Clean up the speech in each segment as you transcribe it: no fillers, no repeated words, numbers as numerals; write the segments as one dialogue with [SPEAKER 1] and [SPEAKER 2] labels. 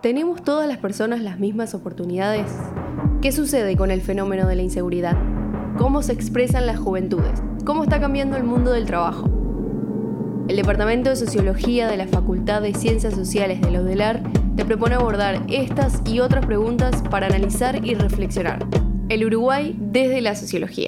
[SPEAKER 1] ¿Tenemos todas las personas las mismas oportunidades? ¿Qué sucede con el fenómeno de la inseguridad? ¿Cómo se expresan las juventudes? ¿Cómo está cambiando el mundo del trabajo? El Departamento de Sociología de la Facultad de Ciencias Sociales de la UDELAR te propone abordar estas y otras preguntas para analizar y reflexionar. El Uruguay desde la sociología.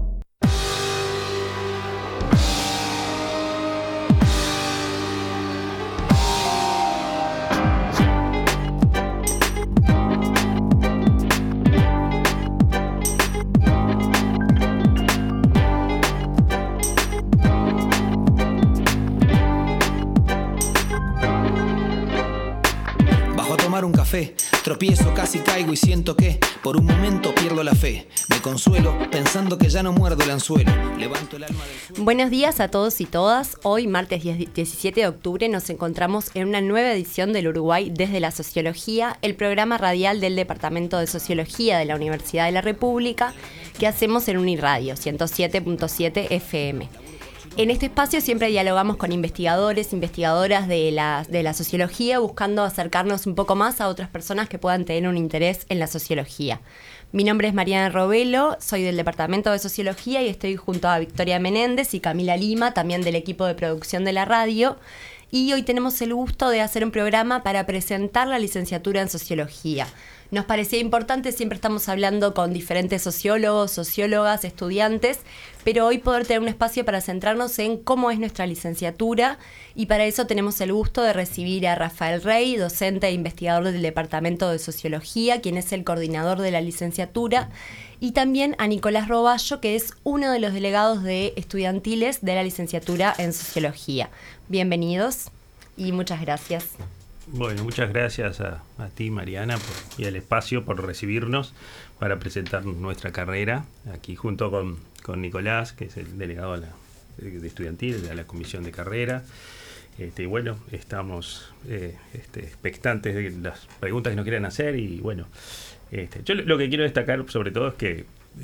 [SPEAKER 2] Un café, tropiezo, casi caigo y siento que por un momento pierdo la fe. Me consuelo pensando que ya no muerdo el anzuelo. Levanto el alma del...
[SPEAKER 3] Buenos días a todos y todas. Hoy, martes 17 de octubre, nos encontramos en una nueva edición del Uruguay desde la sociología, el programa radial del Departamento de Sociología de la Universidad de la República que hacemos en Uniradio 107.7 FM. En este espacio siempre dialogamos con investigadores, investigadoras de la sociología, buscando acercarnos un poco más a otras personas que puedan tener un interés en la sociología. Mi nombre es Mariana Robelo, soy del Departamento de Sociología y estoy junto a Victoria Menéndez y Camila Lima, también del equipo de producción de la radio. Y hoy tenemos el gusto de hacer un programa para presentar la licenciatura en Sociología. Nos parecía importante, siempre estamos hablando con diferentes sociólogos, sociólogas, estudiantes, pero hoy poder tener un espacio para centrarnos en cómo es nuestra licenciatura, y para eso tenemos el gusto de recibir a Rafael Rey, docente e investigador del Departamento de Sociología, quien es el coordinador de la licenciatura, y también a Nicolás Roballo, que es uno de los delegados de estudiantiles de la licenciatura en Sociología. Bienvenidos y muchas gracias.
[SPEAKER 4] Bueno, muchas gracias a ti, Mariana, y al espacio por recibirnos para presentar nuestra carrera aquí junto con Nicolás, que es el delegado de estudiantil de la comisión de carrera. Bueno, estamos expectantes de las preguntas que nos quieran hacer y bueno, yo lo que quiero destacar sobre todo es que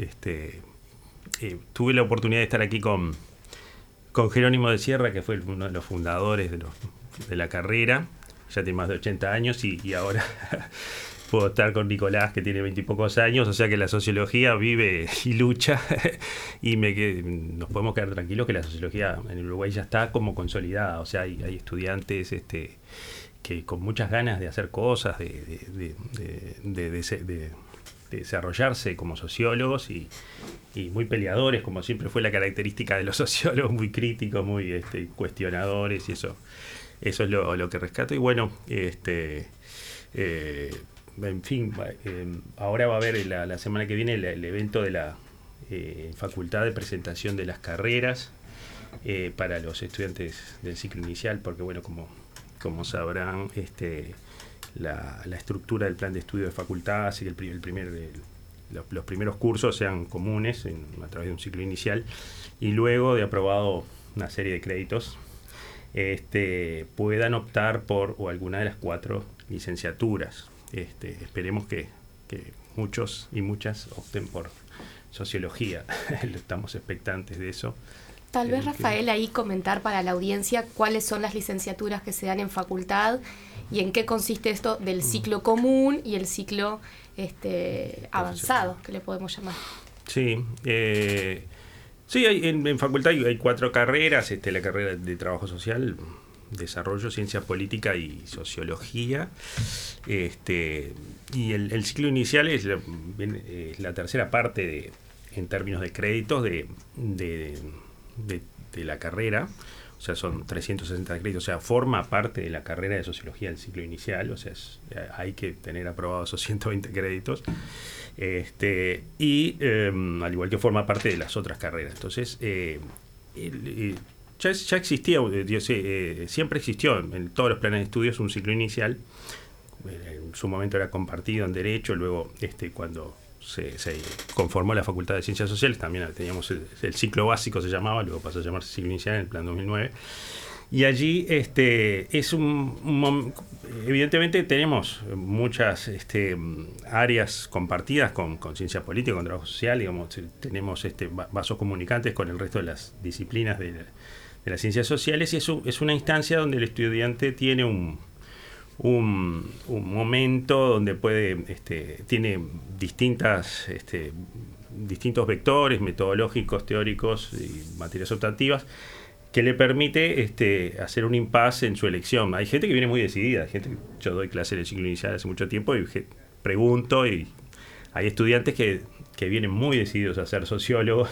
[SPEAKER 4] tuve la oportunidad de estar aquí con Jerónimo de Sierra, que fue uno de los fundadores de la carrera. Ya tiene más de 80 años y ahora puedo estar con Nicolás, que tiene 20 y pocos años, o sea que la sociología vive y lucha y nos podemos quedar tranquilos que la sociología en Uruguay ya está como consolidada, o sea, hay estudiantes que con muchas ganas de hacer cosas, de desarrollarse como sociólogos y muy peleadores, como siempre fue la característica de los sociólogos, muy críticos, muy cuestionadores, y eso es lo que rescato. Y bueno, en fin, ahora va a haber la semana que viene el evento de la facultad de presentación de las carreras para los estudiantes del ciclo inicial, porque bueno, como sabrán, la estructura del plan de estudio de facultad hace que los primeros cursos sean comunes a través de un ciclo inicial, y luego de aprobado una serie de créditos puedan optar por alguna de las 4 licenciaturas. Esperemos que muchos y muchas opten por sociología. Estamos expectantes de eso.
[SPEAKER 5] Tal vez, Rafael, ahí comentar para la audiencia cuáles son las licenciaturas que se dan en facultad y en qué consiste esto del ciclo común y el ciclo avanzado, que le podemos llamar.
[SPEAKER 4] Sí, sí, en facultad hay 4 carreras, la carrera de Trabajo Social, Desarrollo, Ciencia Política y Sociología. Y el ciclo inicial es la tercera parte en términos de créditos de la carrera. O sea, son 360 créditos, o sea, forma parte de la carrera de Sociología del ciclo inicial, o sea, hay que tener aprobados esos 120 créditos. Al igual que forma parte de las otras carreras. Entonces, ya existía, siempre existió en todos los planes de estudios un ciclo inicial. En su momento era compartido en Derecho, luego cuando se conformó la Facultad de Ciencias Sociales también teníamos el ciclo básico, se llamaba, luego pasó a llamarse ciclo inicial en el plan 2009. Y allí evidentemente tenemos muchas áreas compartidas con ciencia política, con trabajo social, digamos, tenemos vasos comunicantes con el resto de las disciplinas de las ciencias sociales, y eso es una instancia donde el estudiante tiene un momento donde tiene distintos vectores metodológicos, teóricos y materias optativas que le permite hacer un impasse en su elección. Hay gente que viene muy decidida, yo doy clases en el ciclo inicial hace mucho tiempo y pregunto, y hay estudiantes que vienen muy decididos a ser sociólogos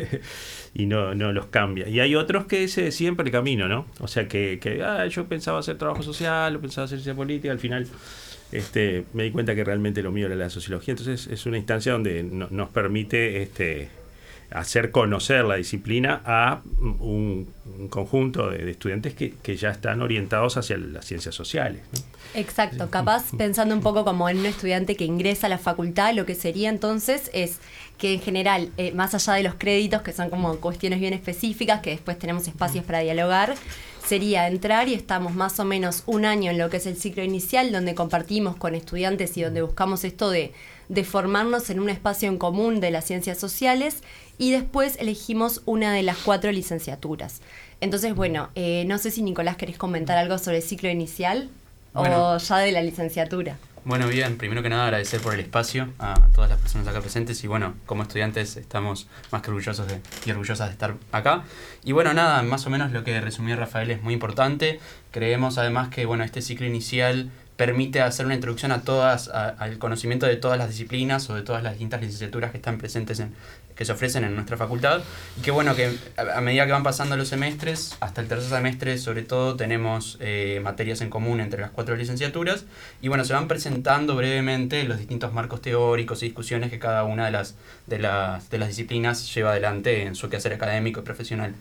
[SPEAKER 4] y no los cambia. Y hay otros que se deciden por el camino, ¿no? O sea, yo pensaba hacer trabajo social, o pensaba hacer ciencia política, al final me di cuenta que realmente lo mío era la sociología. Entonces es una instancia donde nos permite hacer conocer la disciplina a un conjunto de estudiantes que ya están orientados hacia las ciencias sociales, ¿no?
[SPEAKER 3] Exacto, capaz pensando un poco como en un estudiante que ingresa a la facultad, lo que sería entonces es que en general, más allá de los créditos, que son como cuestiones bien específicas, que después tenemos espacios para dialogar, sería entrar y estamos más o menos un año en lo que es el ciclo inicial, donde compartimos con estudiantes y donde buscamos esto de formarnos en un espacio en común de las ciencias sociales, y después elegimos una de las 4 licenciaturas. Entonces, bueno, no sé si Nicolás querés comentar algo sobre el ciclo inicial o ya de la licenciatura.
[SPEAKER 6] Bueno, bien, primero que nada agradecer por el espacio a todas las personas acá presentes y bueno, como estudiantes estamos más que orgullosos y orgullosas de estar acá. Y bueno, nada, más o menos lo que resumió Rafael es muy importante. Creemos además que bueno, este ciclo inicial permite hacer una introducción al conocimiento de todas las disciplinas o de todas las distintas licenciaturas que están presentes que se ofrecen en nuestra facultad, y que bueno, que a medida que van pasando los semestres, hasta el tercer semestre sobre todo, tenemos materias en común entre las 4 licenciaturas, y bueno, se van presentando brevemente los distintos marcos teóricos y discusiones que cada una de las disciplinas lleva adelante en su quehacer académico y profesional.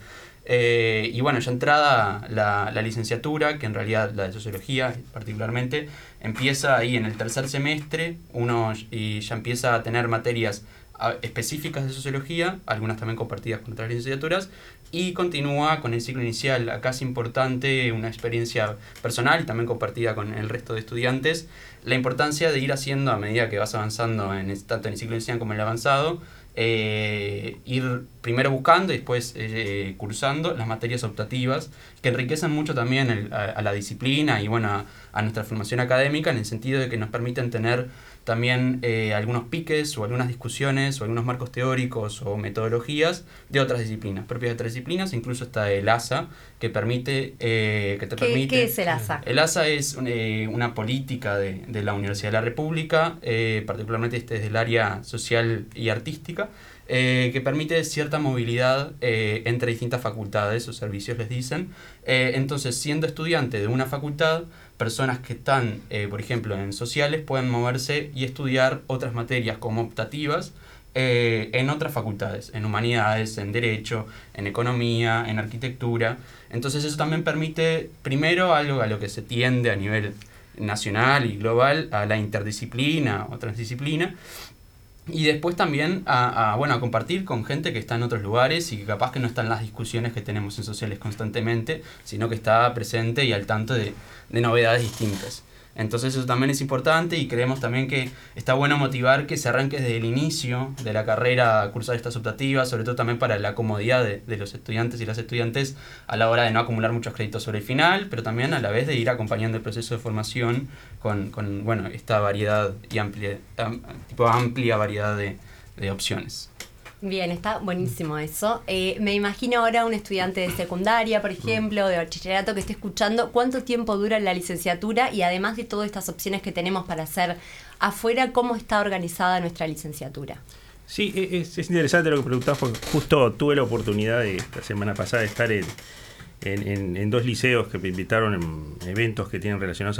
[SPEAKER 6] Y bueno, ya entrada la licenciatura, que en realidad la de sociología particularmente, empieza ahí en el tercer semestre, y ya empieza a tener materias específicas de sociología, algunas también compartidas con otras licenciaturas, y continúa con el ciclo inicial. Acá es importante una experiencia personal y también compartida con el resto de estudiantes, la importancia de ir haciendo a medida que vas avanzando tanto en el ciclo inicial como en el avanzado, ir primero buscando y después cursando las materias optativas que enriquecen mucho también a la disciplina y bueno, a nuestra formación académica, en el sentido de que nos permiten tener también algunos piques o algunas discusiones o algunos marcos teóricos o metodologías de otras disciplinas, propias de otras disciplinas. Incluso está el ASA, que te permite...
[SPEAKER 3] ¿Qué es el ASA?
[SPEAKER 6] El ASA es una política de la Universidad de la República, particularmente desde el área social y artística, que permite cierta movilidad entre distintas facultades o servicios, les dicen. Entonces, siendo estudiante de una facultad, personas que están, por ejemplo, en sociales, pueden moverse y estudiar otras materias como optativas en otras facultades, en humanidades, en derecho, en economía, en arquitectura. Entonces eso también permite, primero, algo a lo que se tiende a nivel nacional y global, a la interdisciplina o transdisciplina, y después también a compartir con gente que está en otros lugares y que capaz que no está en las discusiones que tenemos en sociales constantemente, sino que está presente y al tanto de novedades distintas. Entonces eso también es importante, y creemos también que está bueno motivar que se arranque desde el inicio de la carrera a cursar estas optativas, sobre todo también para la comodidad de los estudiantes y las estudiantes a la hora de no acumular muchos créditos sobre el final, pero también a la vez de ir acompañando el proceso de formación con esta variedad y amplia variedad de opciones.
[SPEAKER 3] Bien, está buenísimo eso. Me imagino ahora un estudiante de secundaria, por ejemplo, de bachillerato que esté escuchando, ¿cuánto tiempo dura la licenciatura? Y además de todas estas opciones que tenemos para hacer afuera, ¿cómo está organizada nuestra licenciatura?
[SPEAKER 4] Sí, es interesante lo que preguntás, porque justo tuve la oportunidad la semana pasada de estar en 2 liceos que me invitaron en eventos que tienen relacionados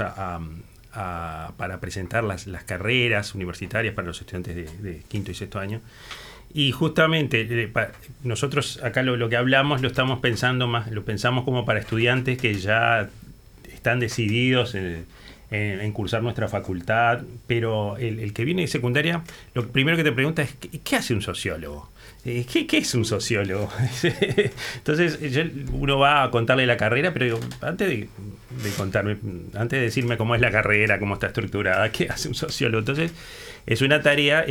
[SPEAKER 4] para presentar las carreras universitarias para los estudiantes de quinto y sexto año. Y justamente nosotros acá lo que hablamos lo pensamos como para estudiantes que ya están decididos en cursar nuestra facultad, pero el que viene de secundaria, lo primero que te pregunta es ¿qué hace un sociólogo? ¿Qué es un sociólogo? Entonces uno va a contarle la carrera, pero antes de decirme cómo es la carrera, cómo está estructurada, ¿qué hace un sociólogo? Entonces es una tarea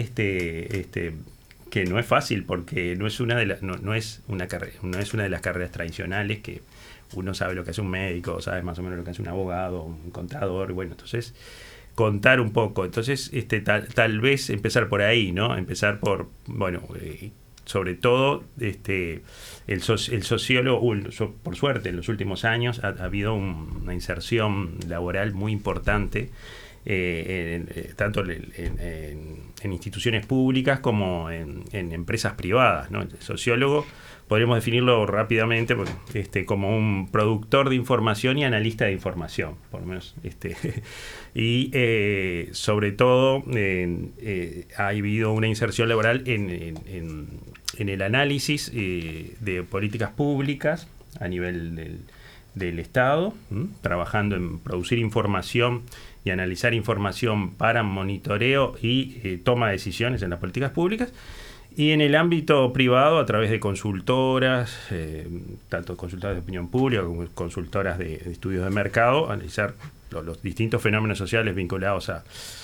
[SPEAKER 4] que no es fácil, porque no es una de las carreras tradicionales que uno sabe lo que hace un médico, sabe más o menos lo que hace un abogado, un contador, bueno, entonces contar un poco. Entonces, tal vez empezar por ahí, ¿no? Empezar por, bueno, sobre todo, el sociólogo, por suerte, en los últimos años ha habido una inserción laboral muy importante, tanto en instituciones públicas como en empresas privadas, ¿no? El sociólogo podríamos definirlo rápidamente como un productor de información y analista de información, por lo menos. Y sobre todo ha habido una inserción laboral en el análisis de políticas públicas a nivel del Estado, trabajando en producir información y analizar información para monitoreo y toma de decisiones en las políticas públicas. Y en el ámbito privado, a través de consultoras, tanto consultoras de opinión pública como consultoras de estudios de mercado, analizar los distintos fenómenos sociales vinculados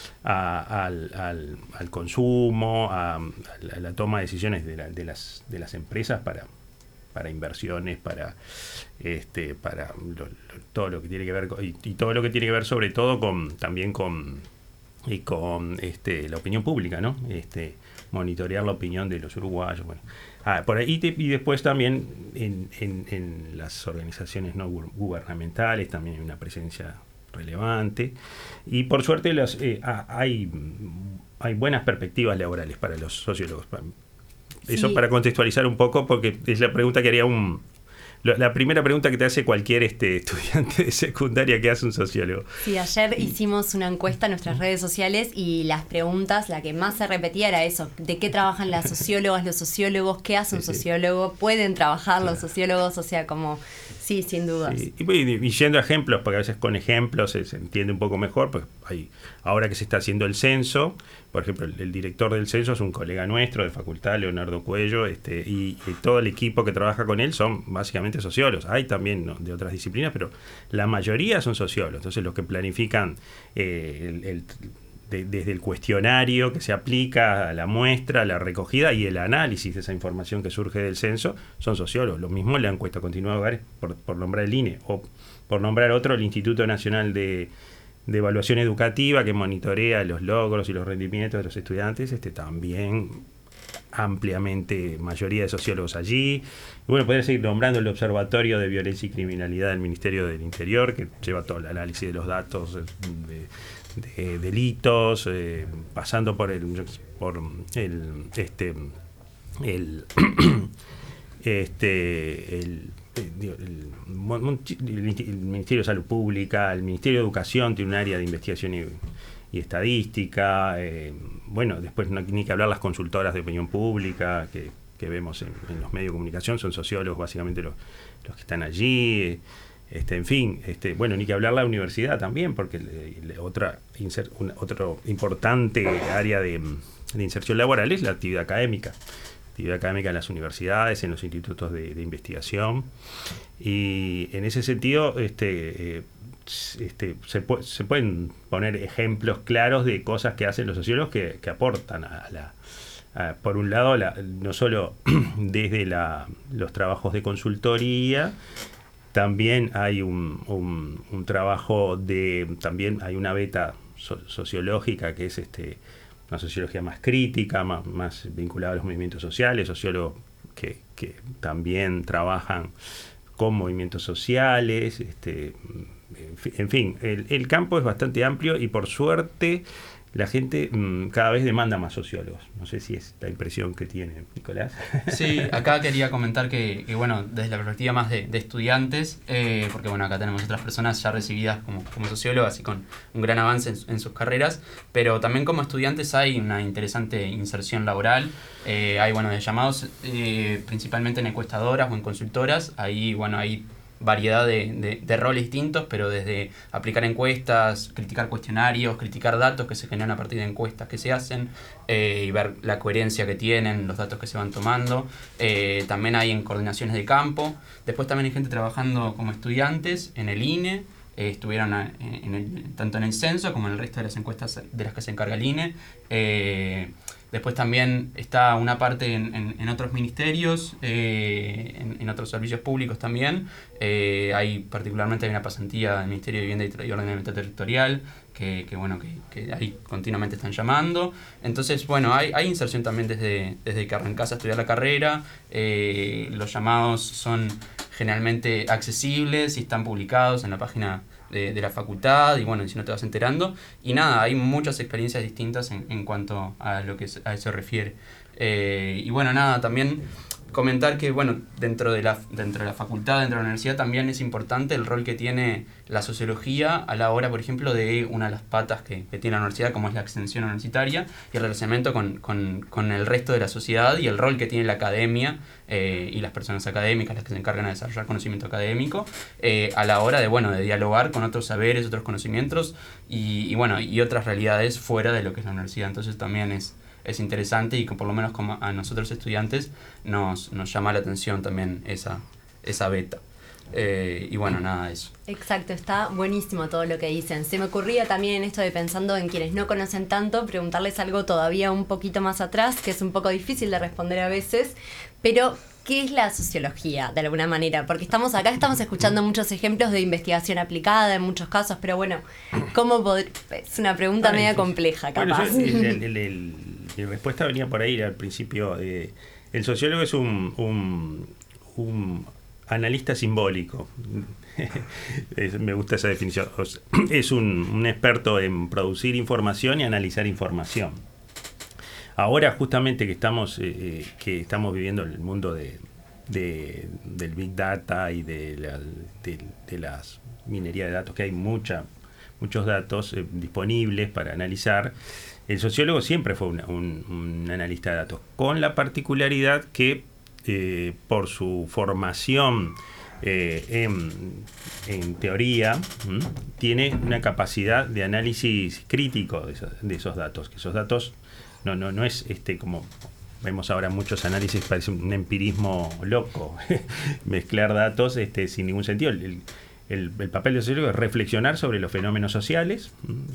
[SPEAKER 4] al consumo, a la toma de decisiones de las empresas para inversiones, para todo lo que tiene que ver y todo lo que tiene que ver sobre todo también con la opinión pública, ¿no? Monitorear la opinión de los uruguayos, bueno. Por ahí y después también en las organizaciones no gubernamentales también hay una presencia relevante, y por suerte hay buenas perspectivas laborales para los sociólogos. Eso, sí, para contextualizar un poco, porque es la pregunta que haría la primera pregunta que te hace cualquier estudiante de secundaria que hace un sociólogo.
[SPEAKER 3] Sí, ayer hicimos una encuesta en nuestras redes sociales y las preguntas, la que más se repetía era eso: ¿de qué trabajan las sociólogas, los sociólogos? ¿Qué hace un sociólogo? ¿Pueden trabajar los sociólogos? O sea, como, sí, sin dudas. Sí.
[SPEAKER 4] Y yendo a ejemplos, porque a veces con ejemplos se entiende un poco mejor, pues ahora que se está haciendo el censo, por ejemplo, el director del censo es un colega nuestro de facultad, Leonardo Cuello, y todo el equipo que trabaja con él son básicamente sociólogos. Hay también, ¿no?, de otras disciplinas, pero la mayoría son sociólogos. Entonces, los que planifican desde el cuestionario que se aplica a la muestra, la recogida y el análisis de esa información que surge del censo, son sociólogos. Lo mismo la encuesta continua de hogares, por nombrar el INE, o por nombrar otro, el Instituto Nacional de Evaluación Educativa, que monitorea los logros y los rendimientos de los estudiantes, también ampliamente mayoría de sociólogos allí. Y bueno, podría seguir nombrando el Observatorio de Violencia y Criminalidad del Ministerio del Interior, que lleva todo el análisis de los datos de delitos, pasando por el Ministerio de Salud Pública, el Ministerio de Educación tiene un área de investigación y estadística, bueno, después no hay ni que hablar las consultoras de opinión pública que vemos en los medios de comunicación, son sociólogos básicamente los que están allí, en fin, bueno, ni que hablar la universidad también, porque otro importante área de inserción laboral es la actividad académica en las universidades, en los institutos de investigación, y en ese sentido se pueden poner ejemplos claros de cosas que hacen los sociólogos que aportan por un lado, no solo desde los trabajos de consultoría, también hay un trabajo también hay una beta sociológica que es una sociología más crítica, más vinculada a los movimientos sociales, sociólogos que también trabajan con movimientos sociales, en fin, el campo es bastante amplio y por suerte la gente cada vez demanda más sociólogos. No sé si es la impresión que tiene Nicolás.
[SPEAKER 6] Sí, acá quería comentar que bueno, desde la perspectiva más de estudiantes, porque bueno, acá tenemos otras personas ya recibidas como sociólogas y con un gran avance en sus carreras, pero también como estudiantes hay una interesante inserción laboral. Hay de llamados principalmente en encuestadoras o en consultoras. Ahí hay variedad de roles distintos, pero desde aplicar encuestas, criticar cuestionarios, criticar datos que se generan a partir de encuestas que se hacen, y ver la coherencia que tienen los datos que se van tomando. También hay en coordinaciones de campo. Después también hay gente trabajando como estudiantes en el INE, estuvieron tanto en el censo como en el resto de las encuestas de las que se encarga el INE. Después también está una parte en otros ministerios, en otros servicios públicos también. Particularmente hay una pasantía del Ministerio de Vivienda y Ordenamiento Territorial, que ahí continuamente están llamando. Entonces, bueno, hay inserción también desde que arrancás a estudiar la carrera. Los llamados son generalmente accesibles y están publicados en la página de la facultad, y bueno, si no te vas enterando. Y nada, hay muchas experiencias distintas en cuanto a lo que a eso refiere. Y bueno, nada, también comentar que, bueno, dentro de la facultad, dentro de la universidad, también es importante el rol que tiene la sociología a la hora, por ejemplo, de una de las patas que tiene la universidad, como es la extensión universitaria, y el relacionamiento con el resto de la sociedad, y el rol que tiene la academia y las personas académicas, las que se encargan de desarrollar conocimiento académico, a la hora de dialogar con otros saberes, otros conocimientos, y otras realidades fuera de lo que es la universidad. Entonces también es interesante, y que por lo menos como a nosotros estudiantes nos llama la atención también esa beta. Y bueno, nada de eso.
[SPEAKER 3] Exacto, está buenísimo todo lo que dicen. Se me ocurría también en esto de, pensando en quienes no conocen tanto, preguntarles algo todavía un poquito más atrás, que es un poco difícil de responder a veces, pero ¿qué es la sociología, de alguna manera? Porque estamos escuchando muchos ejemplos de investigación aplicada en muchos casos, pero bueno, es una pregunta media compleja, capaz.
[SPEAKER 4] Bueno, mi respuesta venía por ahí al principio. El sociólogo es un analista simbólico. Me gusta esa definición. Es un experto en producir información y analizar información. Ahora, justamente que estamos viviendo el mundo del Big Data y de las minería de datos, que hay muchos datos disponibles para analizar, el sociólogo siempre fue un analista de datos, con la particularidad que por su formación en teoría, tiene una capacidad de análisis crítico de esos datos, que esos datos no es como vemos ahora muchos análisis, parece un empirismo loco, mezclar datos sin ningún sentido. El papel del sociólogo es reflexionar sobre los fenómenos sociales,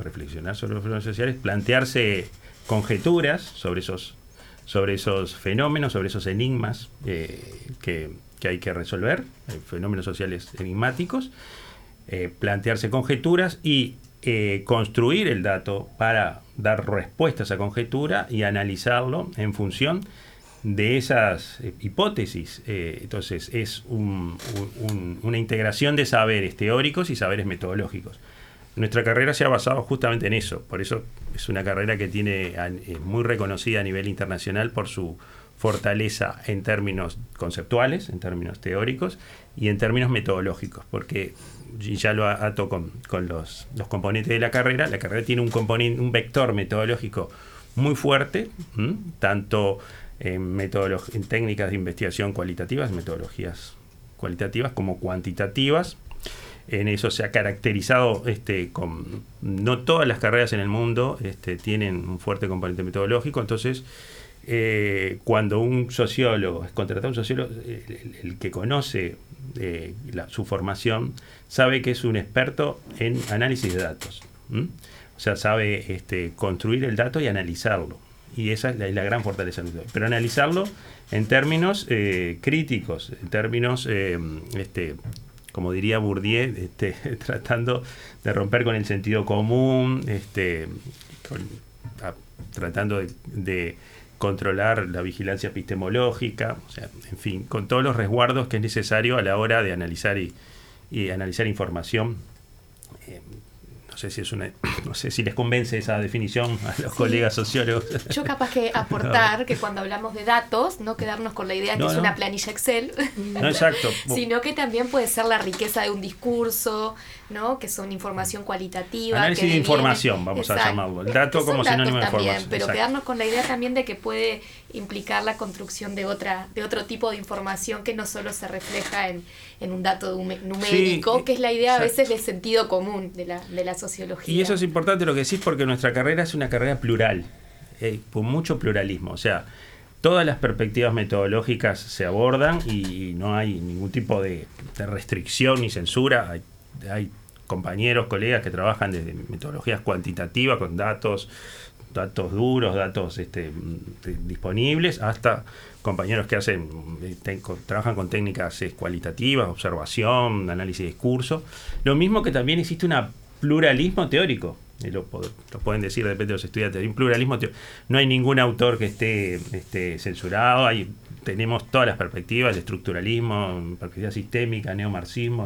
[SPEAKER 4] plantearse conjeturas sobre esos fenómenos, sobre esos enigmas que hay que resolver, fenómenos sociales enigmáticos, plantearse conjeturas y construir el dato para dar respuesta a esa conjetura y analizarlo en función de esas hipótesis. Entonces es una integración de saberes teóricos y saberes metodológicos. Nuestra carrera se ha basado justamente en eso, por eso es una carrera que es muy reconocida a nivel internacional por su fortaleza en términos conceptuales, en términos teóricos y en términos metodológicos, porque y ya lo ato con los componentes de la carrera tiene un vector metodológico muy fuerte, tanto en técnicas de investigación cualitativas, metodologías cualitativas como cuantitativas. En eso se ha caracterizado no todas las carreras en el mundo tienen un fuerte componente metodológico. Entonces, cuando un sociólogo es contratado, un sociólogo, el que conoce su formación sabe que es un experto en análisis de datos. O sea, sabe construir el dato y analizarlo. Y esa es la gran fortaleza. Pero analizarlo en términos críticos, en términos, como diría Bourdieu, tratando de romper con el sentido común, tratando de controlar la vigilancia epistemológica, o sea, en fin, con todos los resguardos que es necesario a la hora de analizar y analizar información. No sé si les convence esa definición a los colegas sociólogos.
[SPEAKER 5] Yo capaz que aportar que cuando hablamos de datos, no quedarnos con la idea que es una planilla Excel,
[SPEAKER 4] exacto,
[SPEAKER 5] sino que también puede ser la riqueza de un discurso, ¿no? Que son información cualitativa.
[SPEAKER 4] Análisis de información, vamos a llamarlo. El dato como sinónimo de información.
[SPEAKER 5] Pero quedarnos con la idea también de que puede implicar la construcción de otro tipo de información que no solo se refleja en un dato numérico, que es la idea a veces de sentido común de la sociología.
[SPEAKER 4] Y eso es importante lo que decís, porque nuestra carrera es una carrera plural, con mucho pluralismo. O sea, todas las perspectivas metodológicas se abordan y no hay ningún tipo de restricción ni censura. Hay compañeros, colegas que trabajan desde metodologías cuantitativas con datos datos duros, datos disponibles, hasta compañeros que trabajan con técnicas cualitativas, observación, análisis de discurso. Lo mismo que también existe un pluralismo teórico. Lo pueden decir, depende de los estudiantes. Hay un pluralismo teórico. No hay ningún autor que esté censurado. Tenemos todas las perspectivas, el estructuralismo, perspectiva sistémica, neomarxismo,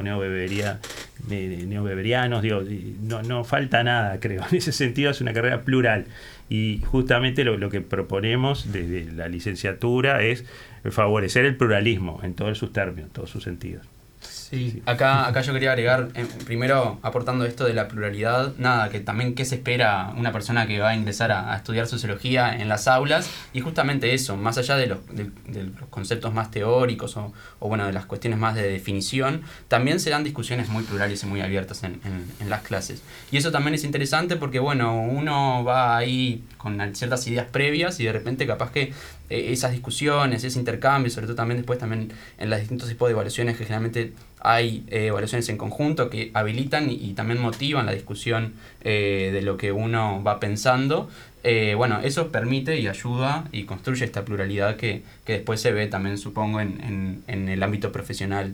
[SPEAKER 4] neobeberianos. No falta nada, creo. En ese sentido es una carrera plural. Y justamente lo que proponemos desde la licenciatura es favorecer el pluralismo en todos sus términos, en todos sus sentidos.
[SPEAKER 6] Sí, acá yo quería agregar, primero aportando esto de la pluralidad, que también qué se espera una persona que va a ingresar a estudiar sociología en las aulas, y justamente eso, más allá de los conceptos más teóricos o bueno, de las cuestiones más de definición, también se dan discusiones muy plurales y muy abiertas en las clases. Y eso también es interesante porque, bueno, uno va ahí con ciertas ideas previas y de repente capaz que esas discusiones, ese intercambio, sobre todo también después también en los distintos tipos de evaluaciones que generalmente hay evaluaciones en conjunto que habilitan y también motivan la discusión de lo que uno va pensando. Bueno, eso permite y ayuda y construye esta pluralidad que después se ve también, supongo, en el ámbito profesional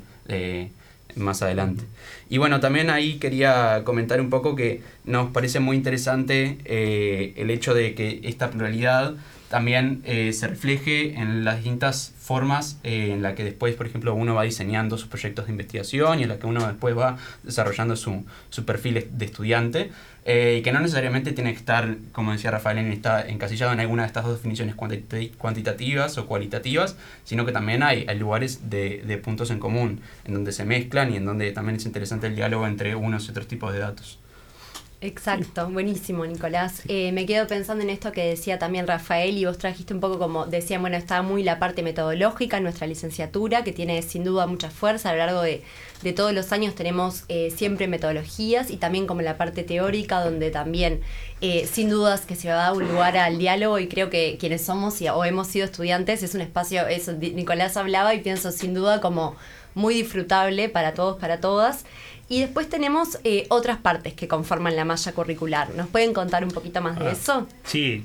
[SPEAKER 6] más adelante. Y bueno, también ahí quería comentar un poco que nos parece muy interesante el hecho de que esta pluralidad también se refleje en las distintas formas en la que después, por ejemplo, uno va diseñando sus proyectos de investigación y en la que uno después va desarrollando su perfil de estudiante, y que no necesariamente tiene que estar, como decía Rafael, encasillado en alguna de estas dos definiciones cuantitativas o cualitativas, sino que también hay lugares de puntos en común, en donde se mezclan y en donde también es interesante el diálogo entre unos y otros tipos de datos.
[SPEAKER 3] Exacto, buenísimo, Nicolás. Me quedo pensando en esto que decía también Rafael, y vos trajiste un poco como decían, bueno, está muy la parte metodológica en nuestra licenciatura, que tiene sin duda mucha fuerza. A lo largo de todos los años tenemos siempre metodologías, y también como la parte teórica, donde también sin dudas que se va a dar un lugar al diálogo, y creo que quienes somos o hemos sido estudiantes es un espacio, eso Nicolás hablaba, y pienso sin duda como muy disfrutable para todos, para todas. Y después tenemos otras partes que conforman la malla curricular. ¿Nos pueden contar un poquito más de eso? Sí,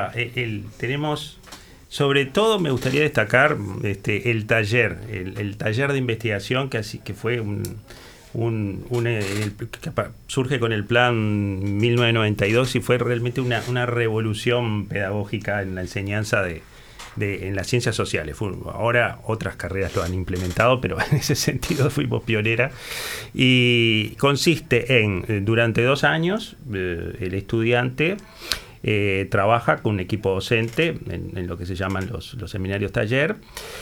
[SPEAKER 4] tenemos, sobre todo me gustaría destacar el taller, el taller de investigación que fue que surge con el plan 1992 y fue realmente una revolución pedagógica en la enseñanza en las ciencias sociales. Ahora otras carreras lo han implementado, pero en ese sentido fuimos pionera. Y consiste en, durante 2 años, el estudiante trabaja con un equipo docente en lo que se llaman los seminarios taller,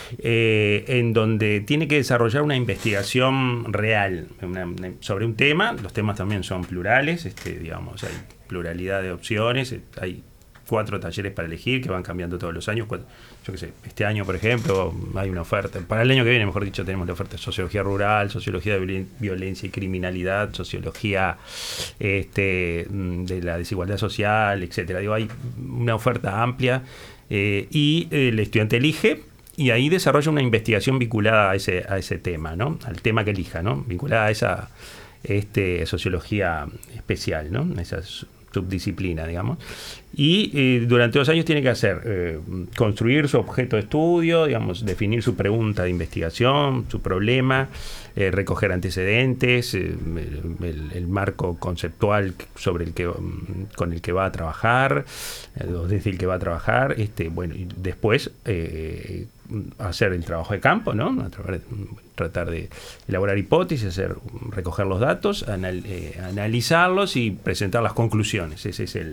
[SPEAKER 4] en donde tiene que desarrollar una investigación real sobre un tema. Los temas también son plurales, digamos, hay pluralidad de opciones, hay 4 talleres para elegir que van cambiando todos los años. Yo qué sé, este año, por ejemplo, hay una oferta. Para el año que viene, mejor dicho, tenemos la oferta de sociología rural, sociología de violencia y criminalidad, sociología de la desigualdad social, etcétera. Hay una oferta amplia y el estudiante elige y ahí desarrolla una investigación vinculada a ese tema, ¿no? Al tema que elija, ¿no? Vinculada a esa sociología especial, ¿no? Esa subdisciplina, digamos. Y durante 2 años tiene que hacer construir su objeto de estudio, digamos, definir su pregunta de investigación, su problema, recoger antecedentes, el marco conceptual con el que va a trabajar, desde el que va a trabajar, bueno, y después hacer el trabajo de campo, ¿no? Tratar de elaborar hipótesis, recoger los datos, analizarlos y presentar las conclusiones. Ese es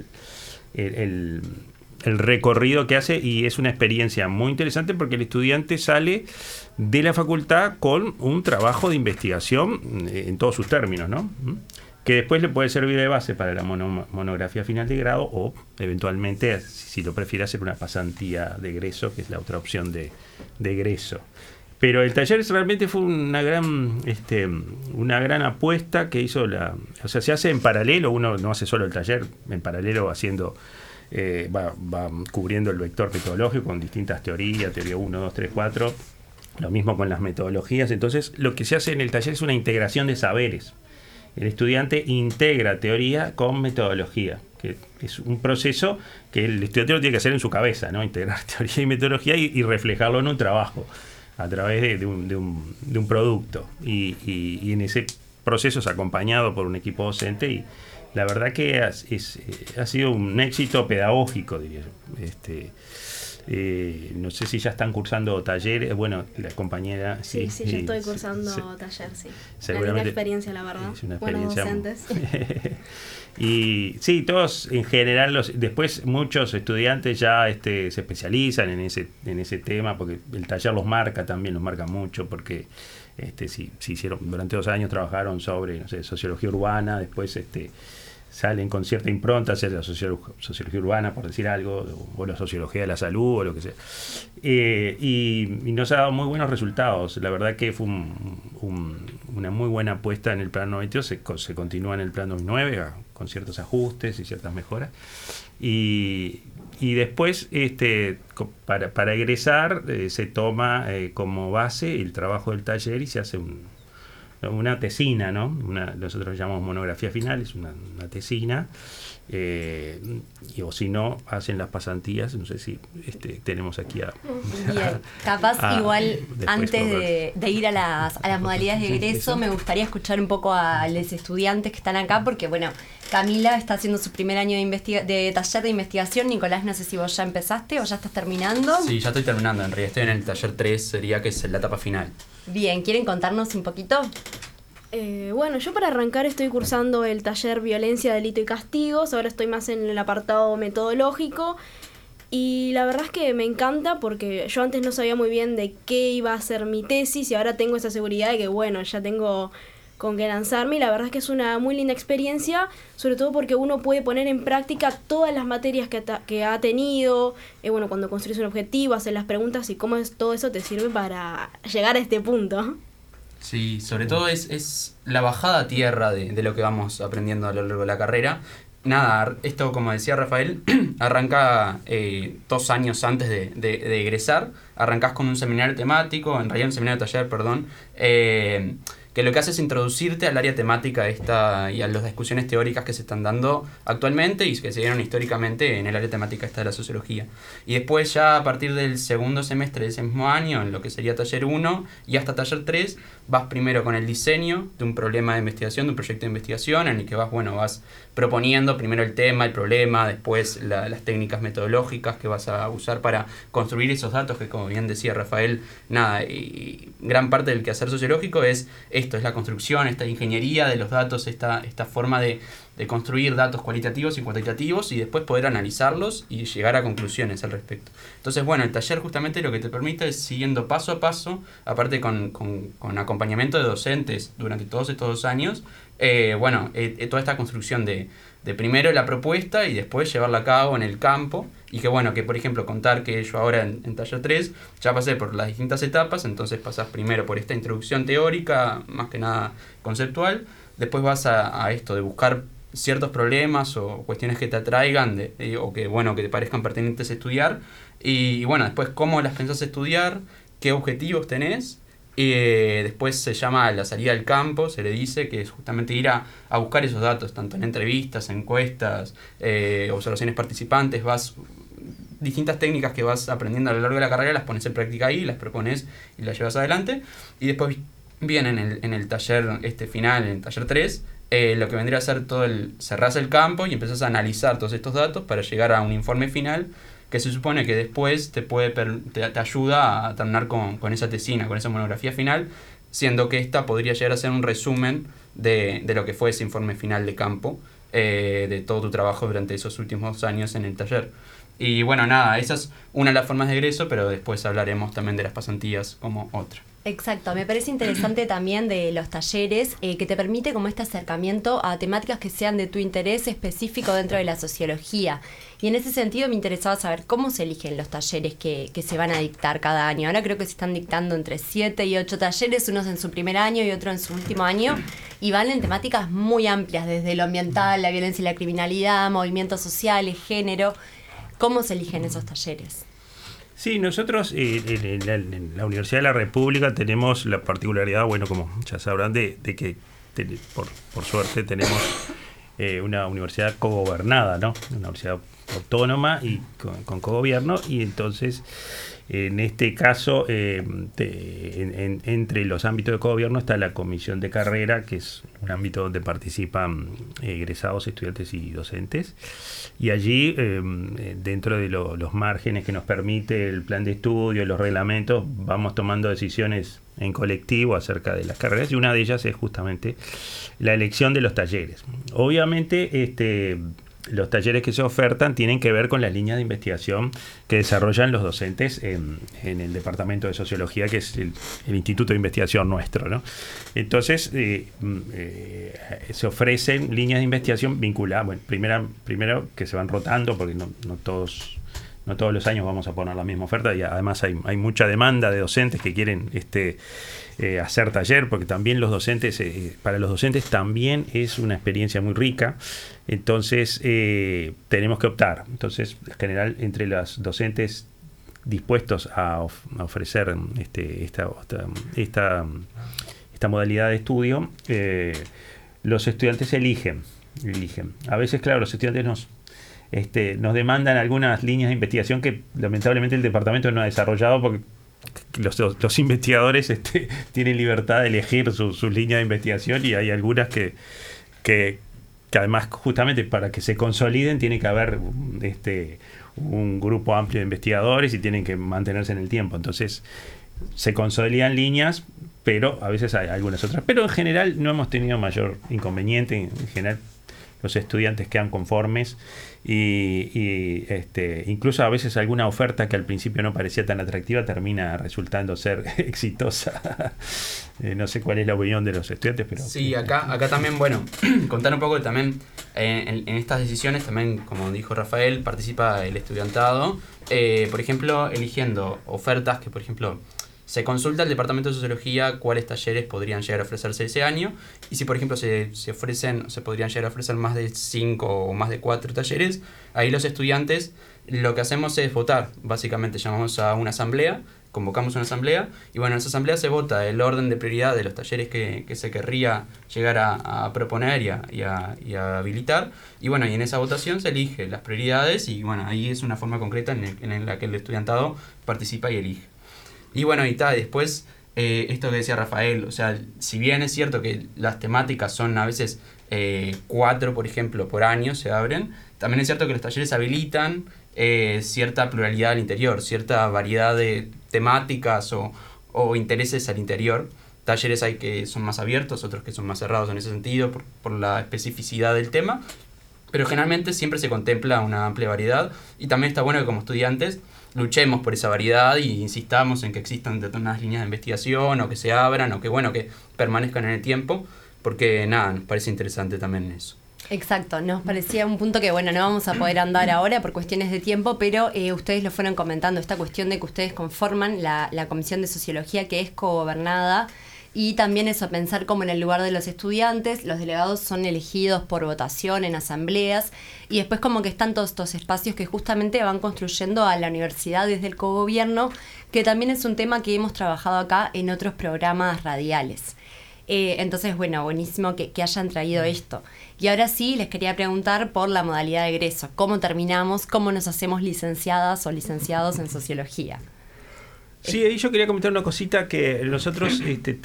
[SPEAKER 4] el recorrido que hace, y es una experiencia muy interesante porque el estudiante sale de la facultad con un trabajo de investigación en todos sus términos, ¿no? Que después le puede servir de base para la monografía final de grado o eventualmente, si lo prefiere, hacer una pasantía de egreso, que es la otra opción de egreso. Pero el taller realmente fue una gran apuesta que hizo o sea, se hace en paralelo. Uno no hace solo el taller, en paralelo haciendo va cubriendo el vector metodológico con distintas teorías, teoría 1, 2, 3, 4, lo mismo con las metodologías. Entonces lo que se hace en el taller es una integración de saberes. El estudiante integra teoría con metodología. que es un proceso que el estudiante lo tiene que hacer en su cabeza, ¿no? Integrar teoría y metodología y reflejarlo en un trabajo a través de un producto. Y en ese proceso es acompañado por un equipo docente y la verdad que ha sido un éxito pedagógico, diría yo. No sé si ya están cursando talleres. Bueno, la compañera...
[SPEAKER 7] Sí, ya estoy cursando taller, sí. Una linda experiencia, la verdad.
[SPEAKER 4] Es una
[SPEAKER 7] buenos
[SPEAKER 4] experiencia.
[SPEAKER 7] docentes.
[SPEAKER 4] Y sí, todos en general, después muchos estudiantes ya se especializan en ese tema, porque el taller los marca mucho, porque si hicieron durante 2 años, trabajaron sobre, no sé, sociología urbana, después salen con cierta impronta hacia la sociología urbana, por decir algo, o la sociología de la salud, o lo que sea. Y nos ha dado muy buenos resultados. La verdad que fue una muy buena apuesta en el plan 92, se continúa en el plan 2009, con ciertos ajustes y ciertas mejoras. Y después, para egresar, se toma como base el trabajo del taller y se hace una tesina, ¿no? Nosotros llamamos monografía final, es una tesina, o si no, hacen las pasantías. No sé si tenemos aquí a...
[SPEAKER 3] Bien, capaz igual antes de ir a las modalidades de egreso, me gustaría escuchar un poco a los estudiantes que están acá, porque bueno, Camila está haciendo su primer año de taller de investigación. Nicolás, no sé si vos ya empezaste o ya estás terminando.
[SPEAKER 6] Sí, ya estoy terminando, en realidad estoy en el taller 3, que es la etapa final.
[SPEAKER 3] Bien, ¿quieren contarnos un poquito?
[SPEAKER 7] Bueno, yo para arrancar estoy cursando el taller Violencia, Delito y Castigos. Ahora estoy más en el apartado metodológico y la verdad es que me encanta porque yo antes no sabía muy bien de qué iba a ser mi tesis y ahora tengo esa seguridad de que bueno, ya tengo con qué lanzarme y la verdad es que es una muy linda experiencia, sobre todo porque uno puede poner en práctica todas las materias que ha tenido, bueno, cuando construyes un objetivo, hacer las preguntas y cómo todo eso te sirve para llegar a este punto.
[SPEAKER 6] Sí, sobre todo es la bajada a tierra de lo que vamos aprendiendo a lo largo de la carrera. Nada, esto como decía Rafael, arranca 2 años antes de egresar, arrancás con un seminario temático, en realidad un seminario taller, perdón, que lo que hace es introducirte al área temática y a las discusiones teóricas que se están dando actualmente y que se dieron históricamente en el área temática de la sociología. Y después ya a partir del segundo semestre de ese mismo año, en lo que sería taller 1 y hasta taller 3, vas primero con el diseño de un problema de investigación, de un proyecto de investigación, en el que vas proponiendo primero el tema, el problema, después las técnicas metodológicas que vas a usar para construir esos datos que, como bien decía Rafael, y gran parte del quehacer sociológico es la construcción, esta ingeniería de los datos, esta forma de construir datos cualitativos y cuantitativos y después poder analizarlos y llegar a conclusiones al respecto. Entonces, bueno, el taller justamente lo que te permite es siguiendo paso a paso, aparte con acompañamiento de docentes durante todos estos 2 años, toda esta construcción de primero la propuesta y después llevarla a cabo en el campo y que por ejemplo contar que yo ahora en taller 3 ya pasé por las distintas etapas, entonces pasás primero por esta introducción teórica, más que nada conceptual, después vas a esto de buscar ciertos problemas o cuestiones que te atraigan o que te parezcan pertinentes estudiar y después cómo las pensás estudiar, qué objetivos tenés. Después se llama la salida al campo, se le dice que es justamente ir a buscar esos datos, tanto en entrevistas, encuestas, observaciones participantes, distintas técnicas que vas aprendiendo a lo largo de la carrera, las pones en práctica ahí, las propones y las llevas adelante. Y después viene en el taller final, en el taller 3, lo que vendría a ser cerrás el campo y empezás a analizar todos estos datos para llegar a un informe final que se supone que después te ayuda a terminar con esa tesina, con esa monografía final, siendo que esta podría llegar a ser un resumen de lo que fue ese informe final de campo, de todo tu trabajo durante esos últimos 2 años en el taller. Y esa es una de las formas de egreso, pero después hablaremos también de las pasantías como otra.
[SPEAKER 3] Exacto, me parece interesante también de los talleres que te permite como este acercamiento a temáticas que sean de tu interés específico dentro de la sociología. Y en ese sentido me interesaba saber cómo se eligen los talleres que se van a dictar cada año. Ahora creo que se están dictando entre 7 y 8 talleres, unos en su primer año y otro en su último año, y van en temáticas muy amplias, desde lo ambiental, la violencia y la criminalidad, movimientos sociales, género. ¿Cómo se eligen esos talleres?
[SPEAKER 4] Sí, nosotros en la Universidad de la República tenemos la particularidad, como ya sabrán, de que por suerte tenemos una universidad cogobernada, ¿no? Una universidad autónoma y con cogobierno, y entonces en este caso entre los ámbitos de cogobierno está la comisión de carrera, que es un ámbito donde participan egresados, estudiantes y docentes, y allí dentro de los márgenes que nos permite el plan de estudio, los reglamentos, vamos tomando decisiones en colectivo acerca de las carreras, y una de ellas es justamente la elección de los talleres. Obviamente los talleres que se ofertan tienen que ver con las líneas de investigación que desarrollan los docentes en el Departamento de Sociología, que es el instituto de investigación nuestro, ¿no? Entonces, se ofrecen líneas de investigación vinculadas, bueno, primero que se van rotando, porque no todos los años vamos a poner la misma oferta, y además hay mucha demanda de docentes que quieren hacer taller, porque también los docentes, para los docentes también es una experiencia muy rica. Entonces tenemos que optar. Entonces, en general, entre los docentes dispuestos a ofrecer esta modalidad de estudio, los estudiantes eligen. A veces, claro, los estudiantes nos demandan algunas líneas de investigación que lamentablemente el departamento no ha desarrollado, porque los investigadores tienen libertad de elegir sus líneas de investigación, y hay algunas que además, justamente para que se consoliden, tiene que haber un grupo amplio de investigadores y tienen que mantenerse en el tiempo. Entonces se consolidan líneas, pero a veces hay algunas otras. Pero en general no hemos tenido mayor inconveniente. En general los estudiantes quedan conformes, y incluso a veces alguna oferta que al principio no parecía tan atractiva termina resultando ser exitosa. No sé cuál es la opinión de los estudiantes, pero...
[SPEAKER 6] Sí, acá también, bueno, contar un poco también en estas decisiones, también, como dijo Rafael, participa el estudiantado, por ejemplo, eligiendo ofertas que, por ejemplo, se consulta al Departamento de Sociología cuáles talleres podrían llegar a ofrecerse ese año, y si por ejemplo se podrían llegar a ofrecer más de 5 o más de 4 talleres, ahí los estudiantes lo que hacemos es votar. Básicamente llamamos a una asamblea, convocamos una asamblea, y bueno, en esa asamblea se vota el orden de prioridad de los talleres que se querría llegar a proponer y a habilitar, y bueno, y en esa votación se elige las prioridades, y bueno, ahí es una forma concreta en la que el estudiantado participa y elige. Y bueno, después esto que decía Rafael, o sea, si bien es cierto que las temáticas son a veces 4, por ejemplo, por año se abren, también es cierto que los talleres habilitan cierta pluralidad al interior, cierta variedad de temáticas o intereses al interior. Talleres hay que son más abiertos, otros que son más cerrados en ese sentido por la especificidad del tema, pero generalmente siempre se contempla una amplia variedad, y también está bueno que como estudiantes luchemos por esa variedad y insistamos en que existan determinadas líneas de investigación, o que se abran, o que permanezcan en el tiempo, porque nos parece interesante también eso.
[SPEAKER 3] Exacto, nos parecía un punto que, bueno, no vamos a poder andar ahora por cuestiones de tiempo, pero ustedes lo fueron comentando, esta cuestión de que ustedes conforman la Comisión de Sociología, que es cogobernada, y también eso, pensar como en el lugar de los estudiantes, los delegados son elegidos por votación en asambleas, y después como que están todos estos espacios que justamente van construyendo a la universidad desde el cogobierno, que también es un tema que hemos trabajado acá en otros programas radiales. Entonces, bueno, buenísimo que hayan traído esto. Y ahora sí, les quería preguntar por la modalidad de egreso. ¿Cómo terminamos? ¿Cómo nos hacemos licenciadas o licenciados en sociología?
[SPEAKER 4] Sí, ahí yo quería comentar una cosita que nosotros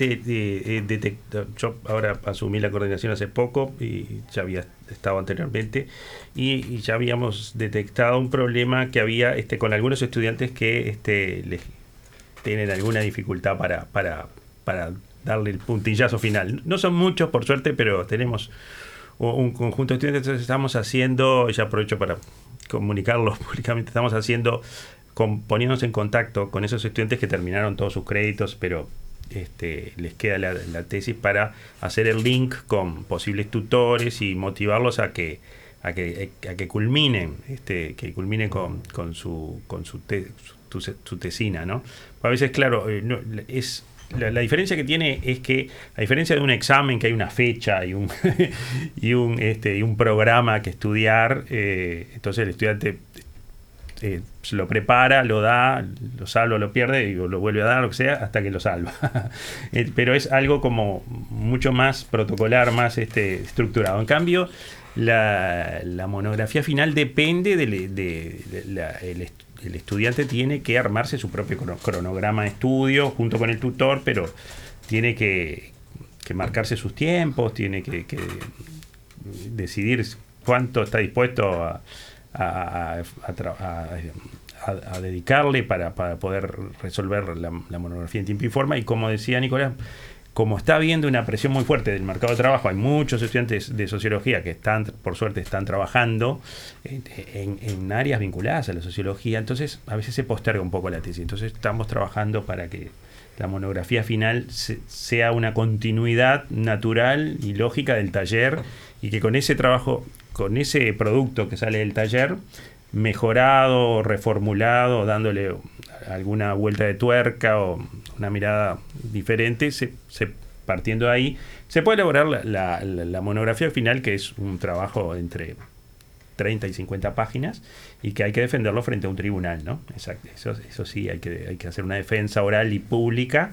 [SPEAKER 4] yo ahora asumí la coordinación hace poco, y ya había estado anteriormente, y ya habíamos detectado un problema que había con algunos estudiantes que les tienen alguna dificultad para darle el puntillazo final. No son muchos, por suerte, pero tenemos un conjunto de estudiantes. Entonces estamos haciendo, y aprovecho para comunicarlo públicamente, poniéndonos en contacto con esos estudiantes que terminaron todos sus créditos, pero les queda la tesis, para hacer el link con posibles tutores y motivarlos a que culminen, con su tesina, ¿no? A veces, claro, la diferencia que tiene es que, a diferencia de un examen que hay una fecha y un programa que estudiar, entonces el estudiante lo prepara, lo da, lo salva, lo pierde y lo vuelve a dar, lo que sea, hasta que lo salva. Pero es algo como mucho más protocolar, más estructurado. En cambio, la monografía final depende el estudiante tiene que armarse su propio cronograma de estudio junto con el tutor, pero tiene que marcarse sus tiempos, tiene que decidir cuánto está dispuesto a dedicarle para poder resolver la monografía en tiempo y forma. Y como decía Nicolás, como está habiendo una presión muy fuerte del mercado de trabajo, hay muchos estudiantes de sociología que por suerte están trabajando en áreas vinculadas a la sociología, entonces a veces se posterga un poco la tesis. Entonces estamos trabajando para que la monografía final sea una continuidad natural y lógica del taller, y que con ese trabajo, con ese producto que sale del taller, mejorado, reformulado, dándole alguna vuelta de tuerca o una mirada diferente, partiendo de ahí, se puede elaborar la monografía final, que es un trabajo entre 30 y 50 páginas y que hay que defenderlo frente a un tribunal, ¿no? Exacto. Eso sí, hay que hacer una defensa oral y pública.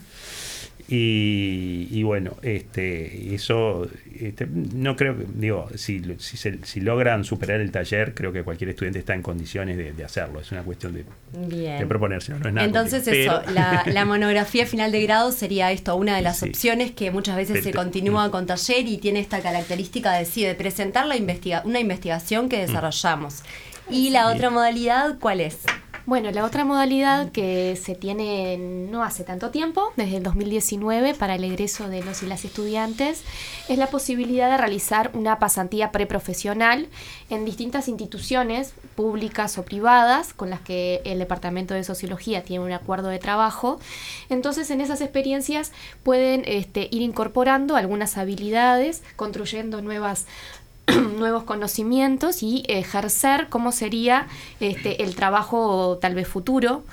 [SPEAKER 4] Y bueno, eso no creo que, digo, si logran superar el taller, creo que cualquier estudiante está en condiciones de hacerlo. Es una cuestión de proponerse, no es nada.
[SPEAKER 3] Entonces
[SPEAKER 4] complicado.
[SPEAKER 3] la monografía final de grado sería esto, una de las opciones que muchas veces se continúa con taller y tiene esta característica de presentar una investigación que desarrollamos. ¿Y la otra modalidad cuál es?
[SPEAKER 5] Bueno, la otra modalidad que se tiene no hace tanto tiempo, desde el 2019, para el egreso de los y las estudiantes, es la posibilidad de realizar una pasantía preprofesional en distintas instituciones públicas o privadas con las que el Departamento de Sociología tiene un acuerdo de trabajo. Entonces, en esas experiencias pueden ir incorporando algunas habilidades, construyendo nuevos conocimientos y ejercer cómo sería el trabajo tal vez futuro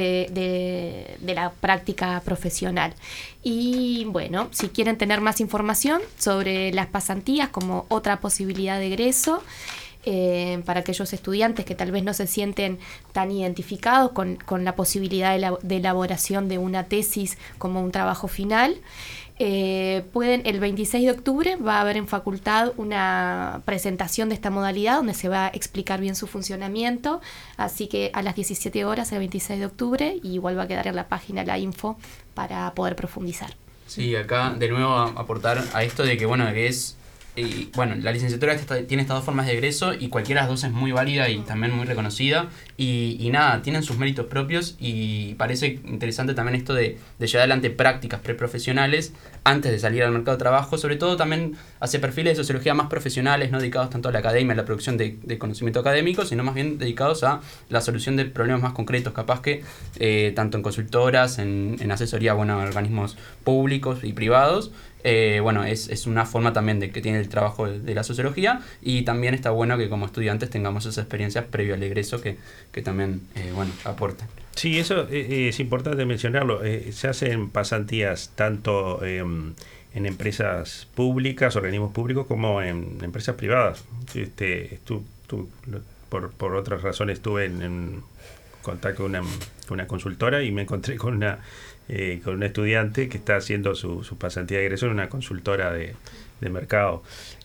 [SPEAKER 5] de la práctica profesional. Y bueno, si quieren tener más información sobre las pasantías como otra posibilidad de egreso, para aquellos estudiantes que tal vez no se sienten tan identificados con la posibilidad de elaboración de una tesis como un trabajo final, el 26 de octubre va a haber en facultad una presentación de esta modalidad donde se va a explicar bien su funcionamiento, así que a las 17 horas el 26 de octubre, y igual va a quedar en la página la info para poder profundizar.
[SPEAKER 6] Sí, acá de nuevo aportar a esto de que la licenciatura tiene estas dos formas de egreso y cualquiera de las dos es muy válida y también muy reconocida y nada, tienen sus méritos propios y parece interesante también esto de llevar adelante prácticas preprofesionales antes de salir al mercado de trabajo, sobre todo también hacia perfiles de sociología más profesionales, no dedicados tanto a la academia, a la producción de conocimiento académico, sino más bien dedicados a la solución de problemas más concretos, capaz que tanto en consultoras, en asesoría, a organismos públicos y privados. Es una forma también de que tiene el trabajo de la sociología, y también está bueno que como estudiantes tengamos esas experiencias previo al egreso que también aportan.
[SPEAKER 4] Sí, eso es importante mencionarlo. Se hacen pasantías tanto en empresas públicas, organismos públicos, como en empresas privadas. Por otras razones estuve en contacto con una consultora y me encontré con una estudiante que está haciendo su pasantía de egreso en una consultora de mercado.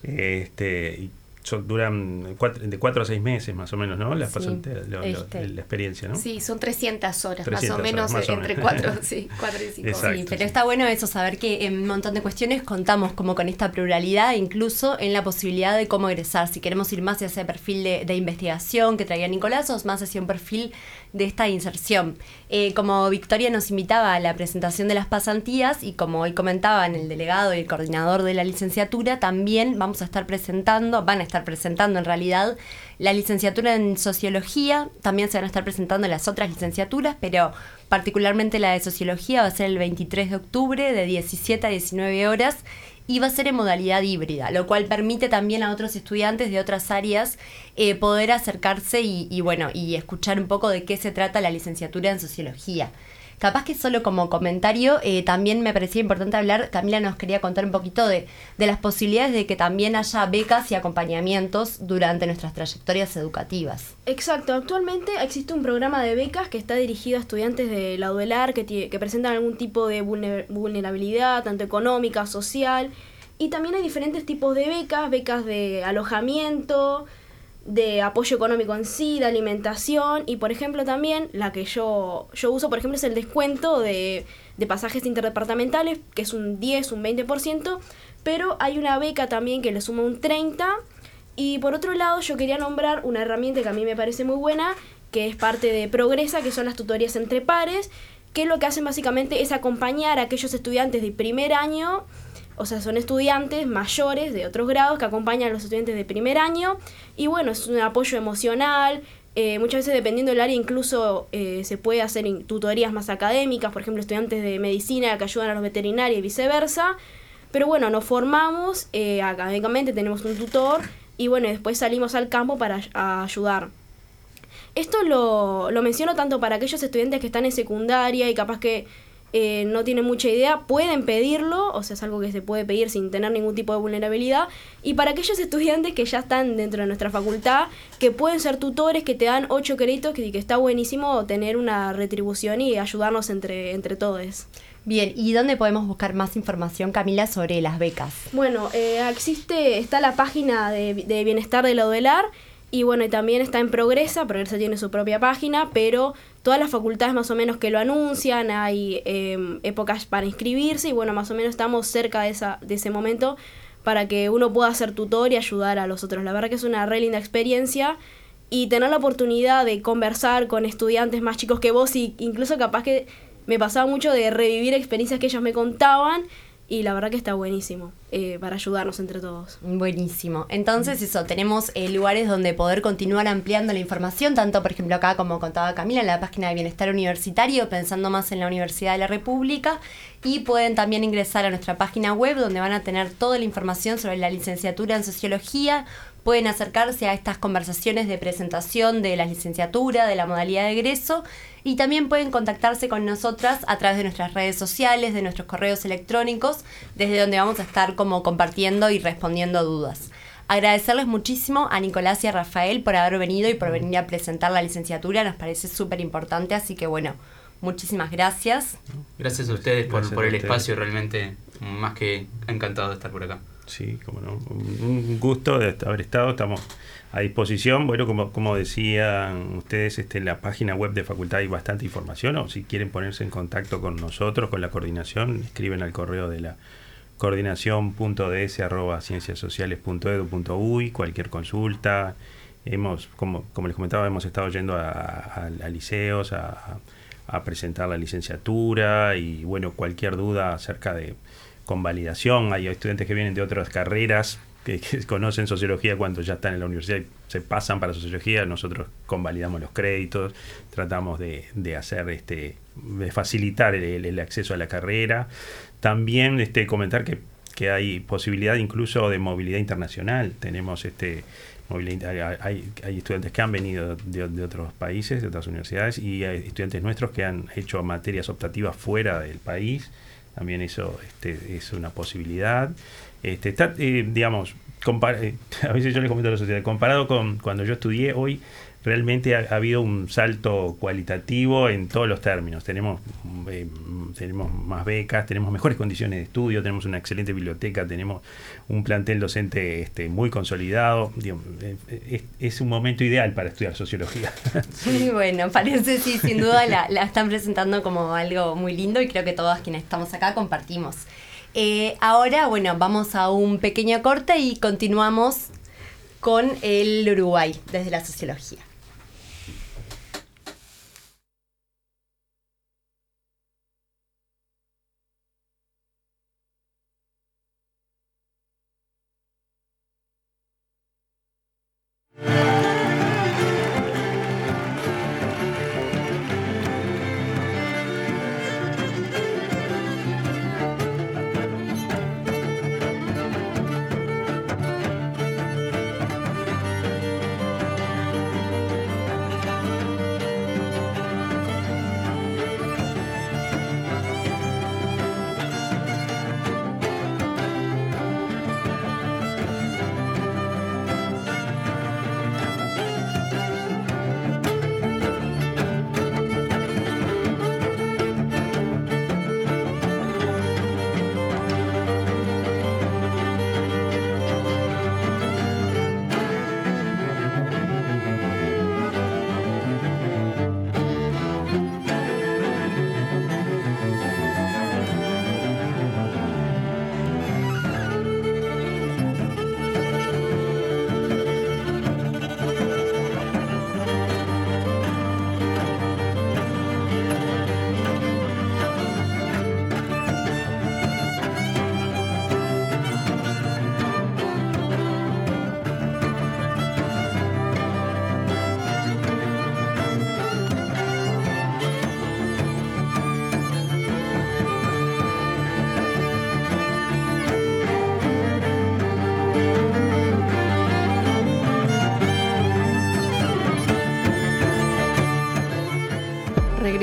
[SPEAKER 4] Duran de 4 a 6 meses más o menos, ¿no? Las pasantías, la experiencia, ¿no?
[SPEAKER 5] Sí, son 300 horas,
[SPEAKER 4] 300
[SPEAKER 5] más o menos,
[SPEAKER 4] más o
[SPEAKER 5] entre
[SPEAKER 4] menos.
[SPEAKER 5] 4 y 5
[SPEAKER 4] Exacto,
[SPEAKER 3] sí, pero está bueno eso, saber que en un montón de cuestiones contamos como con esta pluralidad, incluso en la posibilidad de cómo egresar. Si queremos ir más hacia ese perfil de investigación que traía Nicolás, o más hacia un perfil de esta inserción. Como Victoria nos invitaba a la presentación de las pasantías, y como hoy comentaban el delegado y el coordinador de la licenciatura, también van a estar presentando en realidad la licenciatura en sociología. También se van a estar presentando las otras licenciaturas, pero particularmente la de sociología va a ser el 23 de octubre de 17 a 19 horas y va a ser en modalidad híbrida, lo cual permite también a otros estudiantes de otras áreas poder acercarse y escuchar un poco de qué se trata la licenciatura en sociología. Capaz que solo como comentario, también me parecía importante hablar, Camila nos quería contar un poquito de las posibilidades de que también haya becas y acompañamientos durante nuestras trayectorias educativas.
[SPEAKER 7] Exacto, actualmente existe un programa de becas que está dirigido a estudiantes de la UDELAR que presentan algún tipo de vulnerabilidad, tanto económica, social, y también hay diferentes tipos de becas de alojamiento, de apoyo económico en sí, de alimentación, y por ejemplo también la que yo uso, por ejemplo, es el descuento de pasajes interdepartamentales, que es un 10, un 20%, pero hay una beca también que le suma un 30%, y por otro lado yo quería nombrar una herramienta que a mí me parece muy buena, que es parte de Progresa, que son las tutorías entre pares, que lo que hacen básicamente es acompañar a aquellos estudiantes de primer año. O sea, son estudiantes mayores de otros grados que acompañan a los estudiantes de primer año. Y bueno, es un apoyo emocional. Muchas veces, dependiendo del área, incluso se puede hacer tutorías más académicas. Por ejemplo, estudiantes de medicina que ayudan a los veterinarios y viceversa. Pero bueno, nos formamos académicamente, tenemos un tutor. Y bueno, después salimos al campo para ayudar. Esto lo menciono tanto para aquellos estudiantes que están en secundaria y capaz que no tienen mucha idea, pueden pedirlo, o sea, es algo que se puede pedir sin tener ningún tipo de vulnerabilidad, y para aquellos estudiantes que ya están dentro de nuestra facultad, que pueden ser tutores, que te dan 8 créditos, que está buenísimo tener una retribución y ayudarnos entre todos.
[SPEAKER 3] Bien, ¿y dónde podemos buscar más información, Camila, sobre las becas?
[SPEAKER 7] Bueno, está la página de bienestar de la UDELAR, y bueno, y también está en Progresa tiene su propia página, pero todas las facultades más o menos que lo anuncian, hay épocas para inscribirse, y bueno, más o menos estamos cerca de ese momento para que uno pueda ser tutor y ayudar a los otros. La verdad que es una re linda experiencia, y tener la oportunidad de conversar con estudiantes más chicos que vos, y incluso capaz que me pasaba mucho de revivir experiencias que ellos me contaban, y la verdad que está buenísimo para ayudarnos entre todos.
[SPEAKER 3] Buenísimo. Entonces eso, tenemos lugares donde poder continuar ampliando la información, tanto por ejemplo acá, como contaba Camila, en la página de Bienestar Universitario, pensando más en la Universidad de la República, y pueden también ingresar a nuestra página web, donde van a tener toda la información sobre la licenciatura en Sociología. Pueden acercarse a estas conversaciones de presentación de la licenciatura, de la modalidad de egreso, y también pueden contactarse con nosotras a través de nuestras redes sociales, de nuestros correos electrónicos, desde donde vamos a estar como compartiendo y respondiendo a dudas. Agradecerles muchísimo a Nicolás y a Rafael por haber venido y por venir a presentar la licenciatura, nos parece súper importante, así que bueno, muchísimas gracias.
[SPEAKER 6] Gracias a ustedes por el espacio, realmente más que encantado de estar por acá.
[SPEAKER 4] Sí, como no, un gusto de haber estado, estamos a disposición. Bueno, como decían ustedes, en la página web de facultad hay bastante información, o si quieren ponerse en contacto con nosotros, con la coordinación, escriben al correo de la coordinación.ds@cienciasociales.edu.uy, cualquier consulta. Como les comentaba, hemos estado yendo a liceos a presentar la licenciatura, y bueno, cualquier duda acerca de convalidación. Hay estudiantes que vienen de otras carreras que conocen sociología cuando ya están en la universidad y se pasan para sociología. Nosotros convalidamos los créditos, tratamos de hacer de facilitar el acceso a la carrera. También comentar que hay posibilidad incluso de movilidad internacional. Tenemos hay estudiantes que han venido de otros países, de otras universidades, y hay estudiantes nuestros que han hecho materias optativas fuera del país. También eso es una posibilidad. Digamos, a veces yo les comento a la sociedad, comparado con cuando yo estudié, hoy realmente ha habido un salto cualitativo en todos los términos. Tenemos más becas, tenemos mejores condiciones de estudio, tenemos una excelente biblioteca, tenemos un plantel docente muy consolidado. Digamos, es un momento ideal para estudiar sociología.
[SPEAKER 3] Sí, bueno, parece, sí, sin duda la están presentando como algo muy lindo, y creo que todas quienes estamos acá compartimos. Ahora, bueno, vamos a un pequeño corte y continuamos con el Uruguay desde la sociología.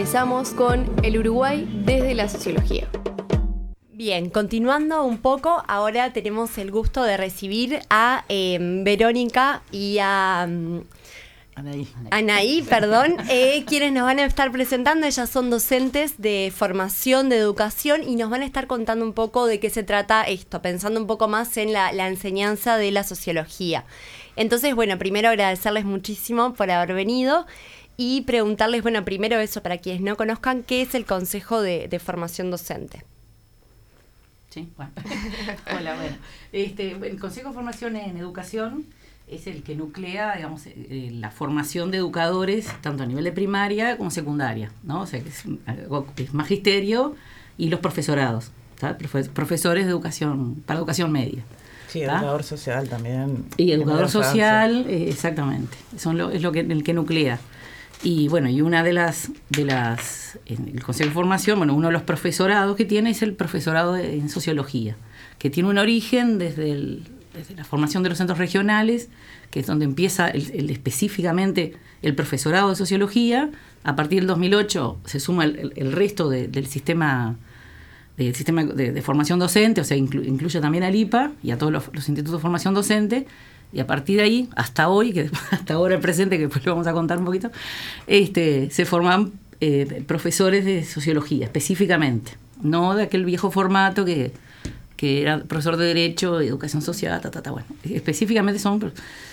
[SPEAKER 1] Comenzamos con el Uruguay desde la sociología.
[SPEAKER 3] Bien, continuando un poco, ahora tenemos el gusto de recibir a Verónica y a Anaí, quienes nos van a estar presentando. Ellas son docentes de formación, de educación, y nos van a estar contando un poco de qué se trata esto, pensando un poco más en la enseñanza de la sociología. Entonces, bueno, primero agradecerles muchísimo por haber venido y preguntarles, bueno, primero eso, para quienes no conozcan, ¿qué es el Consejo de Formación Docente?
[SPEAKER 8] Sí, bueno. Hola, bueno. El Consejo de Formación en Educación es el que nuclea, digamos, la formación de educadores, tanto a nivel de primaria como secundaria, ¿no? O sea, que es magisterio y los profesorados, ¿tá? Profesores de educación, para educación media.
[SPEAKER 9] Sí, educador social también.
[SPEAKER 8] Y educador social, exactamente. Es el que nuclea. Y bueno, y una de las en el Consejo de Formación, bueno, uno de los profesorados que tiene es el profesorado en sociología, que tiene un origen desde la formación de los centros regionales, que es donde empieza específicamente el profesorado de sociología. A partir del 2008 se suma el resto del sistema de formación docente, o sea, incluye también al IPA y a todos los institutos de formación docente. Y a partir de ahí, hasta hoy, hasta ahora el presente, que después lo vamos a contar un poquito, se forman profesores de sociología, específicamente. No de aquel viejo formato que era profesor de Derecho, Educación Social, bueno. Específicamente son,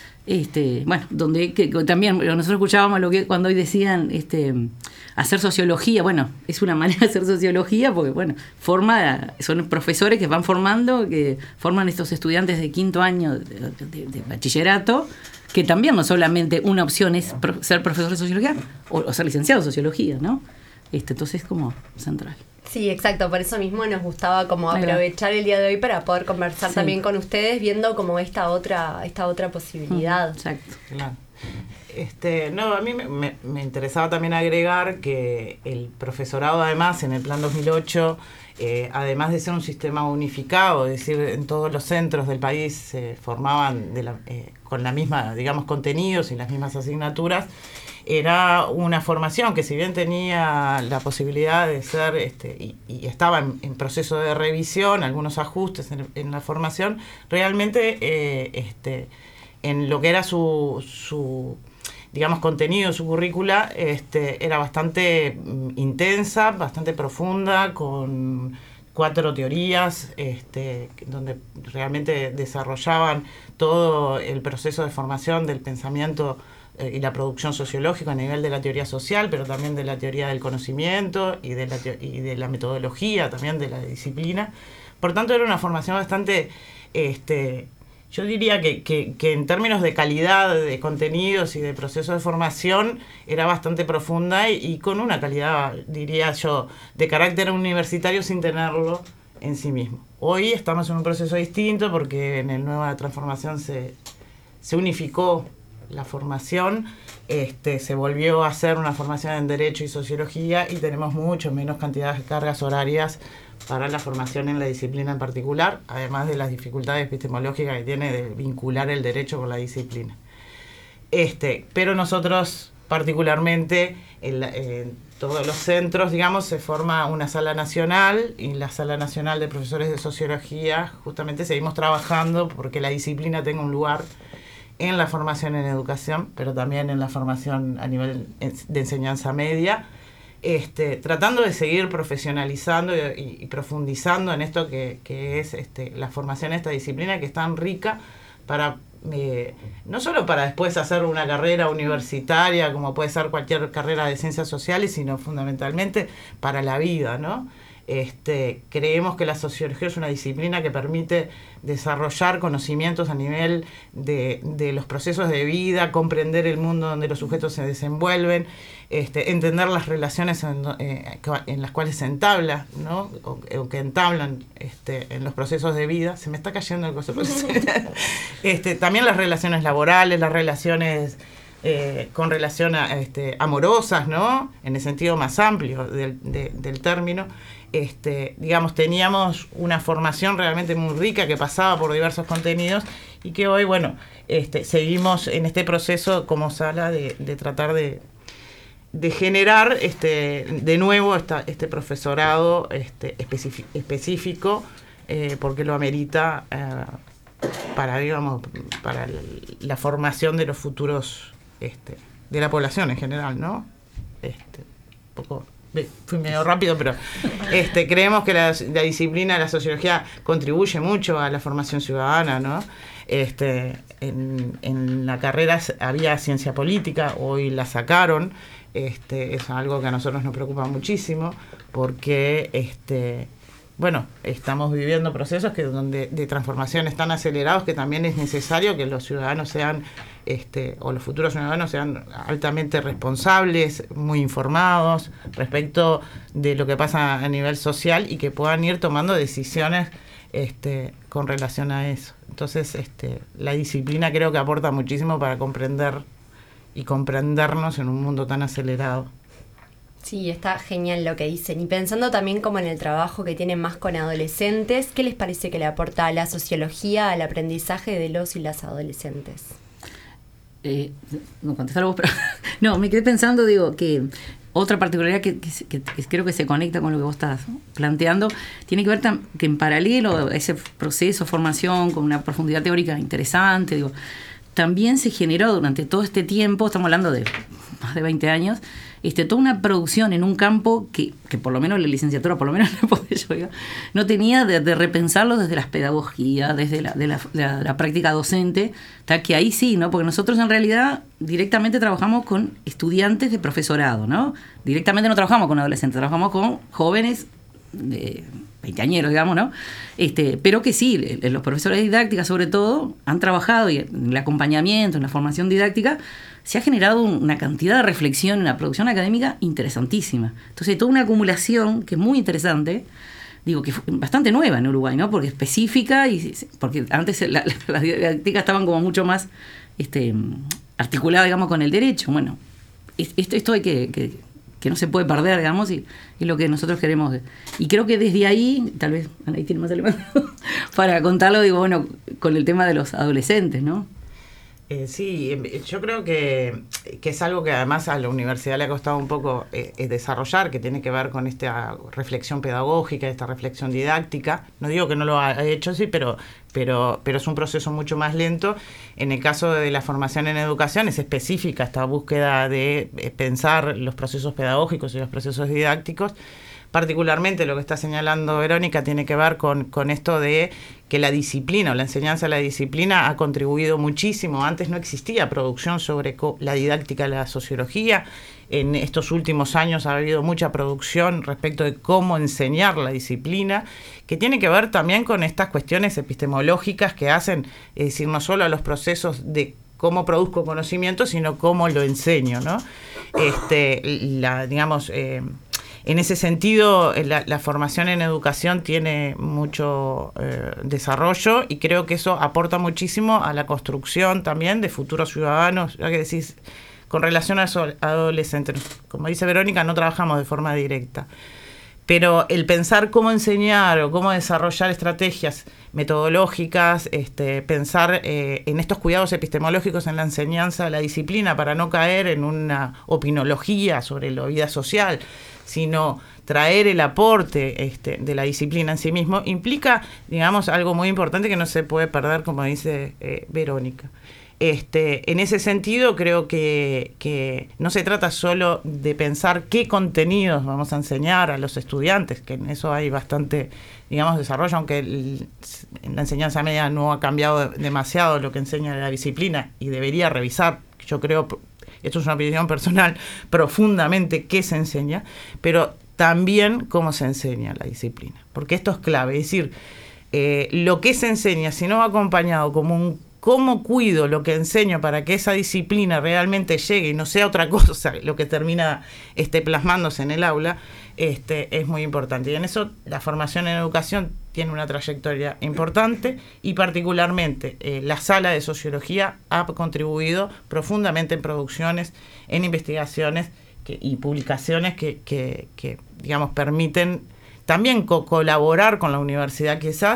[SPEAKER 8] donde también nosotros escuchábamos cuando hoy decían hacer sociología. Bueno, es una manera de hacer sociología porque, bueno, son profesores que van formando, que forman estos estudiantes de quinto año de bachillerato, que también no solamente una opción es ser profesor de sociología o ser licenciado en sociología, ¿no? Entonces es como central.
[SPEAKER 3] Sí, exacto, por eso mismo nos gustaba como aprovechar el día de hoy para poder conversar también con ustedes, viendo como esta otra posibilidad.
[SPEAKER 8] Exacto.
[SPEAKER 9] Claro. A mí me interesaba también agregar que el profesorado, además, en el Plan 2008, además de ser un sistema unificado, es decir, en todos los centros del país se formaban con la misma, digamos, contenidos y las mismas asignaturas. Era una formación que, si bien tenía la posibilidad de ser, y estaba en proceso de revisión, algunos ajustes en la formación, realmente en lo que era su digamos, contenido, su currícula, era bastante intensa, bastante profunda, con 4 teorías, donde realmente desarrollaban todo el proceso de formación del pensamiento y la producción sociológica a nivel de la teoría social, pero también de la teoría del conocimiento y de la metodología, también de la disciplina. Por tanto, era una formación bastante, yo diría que en términos de calidad de contenidos y de proceso de formación era bastante profunda y con una calidad, diría yo, de carácter universitario sin tenerlo en sí mismo. Hoy estamos en un proceso distinto porque en el Nueva Transformación se unificó la formación, se volvió a hacer una formación en Derecho y Sociología y tenemos mucho menos cantidad de cargas horarias para la formación en la disciplina en particular, además de las dificultades epistemológicas que tiene de vincular el derecho con la disciplina. Pero nosotros, particularmente, en todos los centros, digamos, se forma una sala nacional, y la Sala Nacional de Profesores de Sociología, justamente seguimos trabajando porque la disciplina tenga un lugar en la formación en educación, pero también en la formación a nivel de enseñanza media, tratando de seguir profesionalizando y profundizando en esto que es la formación en esta disciplina, que es tan rica para no solo para después hacer una carrera universitaria, como puede ser cualquier carrera de ciencias sociales, sino fundamentalmente para la vida, ¿no? Creemos que la sociología es una disciplina que permite desarrollar conocimientos a nivel de los procesos de vida, comprender el mundo donde los sujetos se desenvuelven, entender las relaciones en las cuales se entabla, ¿no? o que entablan en los procesos de vida. Se me está cayendo el coso. También las relaciones laborales, las relaciones con relación a amorosas, ¿no? En el sentido más amplio del término. Digamos, teníamos una formación realmente muy rica que pasaba por diversos contenidos y que hoy, bueno, seguimos en este proceso como sala de tratar de generar de nuevo este profesorado específico, porque lo amerita para la formación de los futuros de la población en general, ¿no? Fui medio rápido, pero creemos que la disciplina de la sociología contribuye mucho a la formación ciudadana, ¿no? En la carrera había ciencia política, hoy la sacaron. Es algo que a nosotros nos preocupa muchísimo, porque estamos viviendo procesos de transformaciones tan acelerados que también es necesario que los ciudadanos sean, o los futuros ciudadanos sean altamente responsables, muy informados respecto de lo que pasa a nivel social y que puedan ir tomando decisiones con relación a eso. Entonces, la disciplina creo que aporta muchísimo para comprender y comprendernos en un mundo tan acelerado.
[SPEAKER 3] Sí, está genial lo que dicen. Y pensando también como en el trabajo que tienen más con adolescentes, ¿qué les parece que le aporta la sociología al aprendizaje de los y las adolescentes?
[SPEAKER 8] No, contestalo vos, pero no, me quedé pensando, digo, que otra particularidad que creo que se conecta con lo que vos estás planteando, tiene que ver que en paralelo a ese proceso, formación, con una profundidad teórica interesante, digo, también se generó durante todo este tiempo, estamos hablando de más de 20 años, toda una producción en un campo que por lo menos la licenciatura, por lo menos no tenía de repensarlo desde las pedagogías, desde la práctica docente, tal que ahí sí, ¿no? Porque nosotros en realidad directamente trabajamos con estudiantes de profesorado, ¿no? Directamente no trabajamos con adolescentes, trabajamos con jóvenes de veinteañeros, digamos, ¿no? Pero que sí, los profesores de didáctica sobre todo han trabajado y en el acompañamiento, en la formación didáctica, se ha generado una cantidad de reflexión en la producción académica interesantísima. Entonces, toda una acumulación que es muy interesante, digo, que fue bastante nueva en Uruguay, ¿no? Porque específica, porque antes las didácticas estaban como mucho más articuladas, digamos, con el derecho. Bueno, esto hay que no se puede perder, digamos, y lo que nosotros queremos. Y creo que desde ahí, tal vez ahí tiene más elementos para contarlo, digo, bueno, con el tema de los adolescentes, ¿no?
[SPEAKER 9] Sí, yo creo que es algo que además a la universidad le ha costado un poco desarrollar, que tiene que ver con esta reflexión pedagógica, esta reflexión didáctica. No digo que no lo ha hecho, sí, pero es un proceso mucho más lento. En el caso de la formación en educación es específica esta búsqueda de pensar los procesos pedagógicos y los procesos didácticos. Particularmente lo que está señalando Verónica tiene que ver con esto de que la disciplina o la enseñanza de la disciplina ha contribuido muchísimo. Antes no existía producción sobre la didáctica de la sociología. En estos últimos años ha habido mucha producción respecto de cómo enseñar la disciplina, que tiene que ver también con estas cuestiones epistemológicas que hacen, es decir, no solo a los procesos de cómo produzco conocimiento, sino cómo lo enseño, ¿no? En ese sentido, la formación en educación tiene mucho desarrollo y creo que eso aporta muchísimo a la construcción también de futuros ciudadanos. Ya que decís, con relación a esos adolescentes, como dice Verónica, no trabajamos de forma directa. Pero el pensar cómo enseñar o cómo desarrollar estrategias metodológicas, pensar en estos cuidados epistemológicos en la enseñanza de la disciplina para no caer en una opinología sobre la vida social, sino traer el aporte de la disciplina en sí mismo, implica, digamos, algo muy importante que no se puede perder, como dice Verónica. En ese sentido, creo que no se trata solo de pensar qué contenidos vamos a enseñar a los estudiantes, que en eso hay bastante, digamos, desarrollo, aunque en la enseñanza media no ha cambiado demasiado lo que enseña la disciplina y debería revisar, yo creo, esto es una opinión personal, profundamente qué se enseña, pero también cómo se enseña la disciplina, porque esto es clave, es decir, lo que se enseña, si no va acompañado como cómo cuido lo que enseño para que esa disciplina realmente llegue y no sea otra cosa lo que termina plasmándose en el aula, es muy importante. Y en eso la formación en educación tiene una trayectoria importante y particularmente la sala de sociología ha contribuido profundamente en producciones, en investigaciones y publicaciones que digamos, permiten también colaborar con la universidad quizás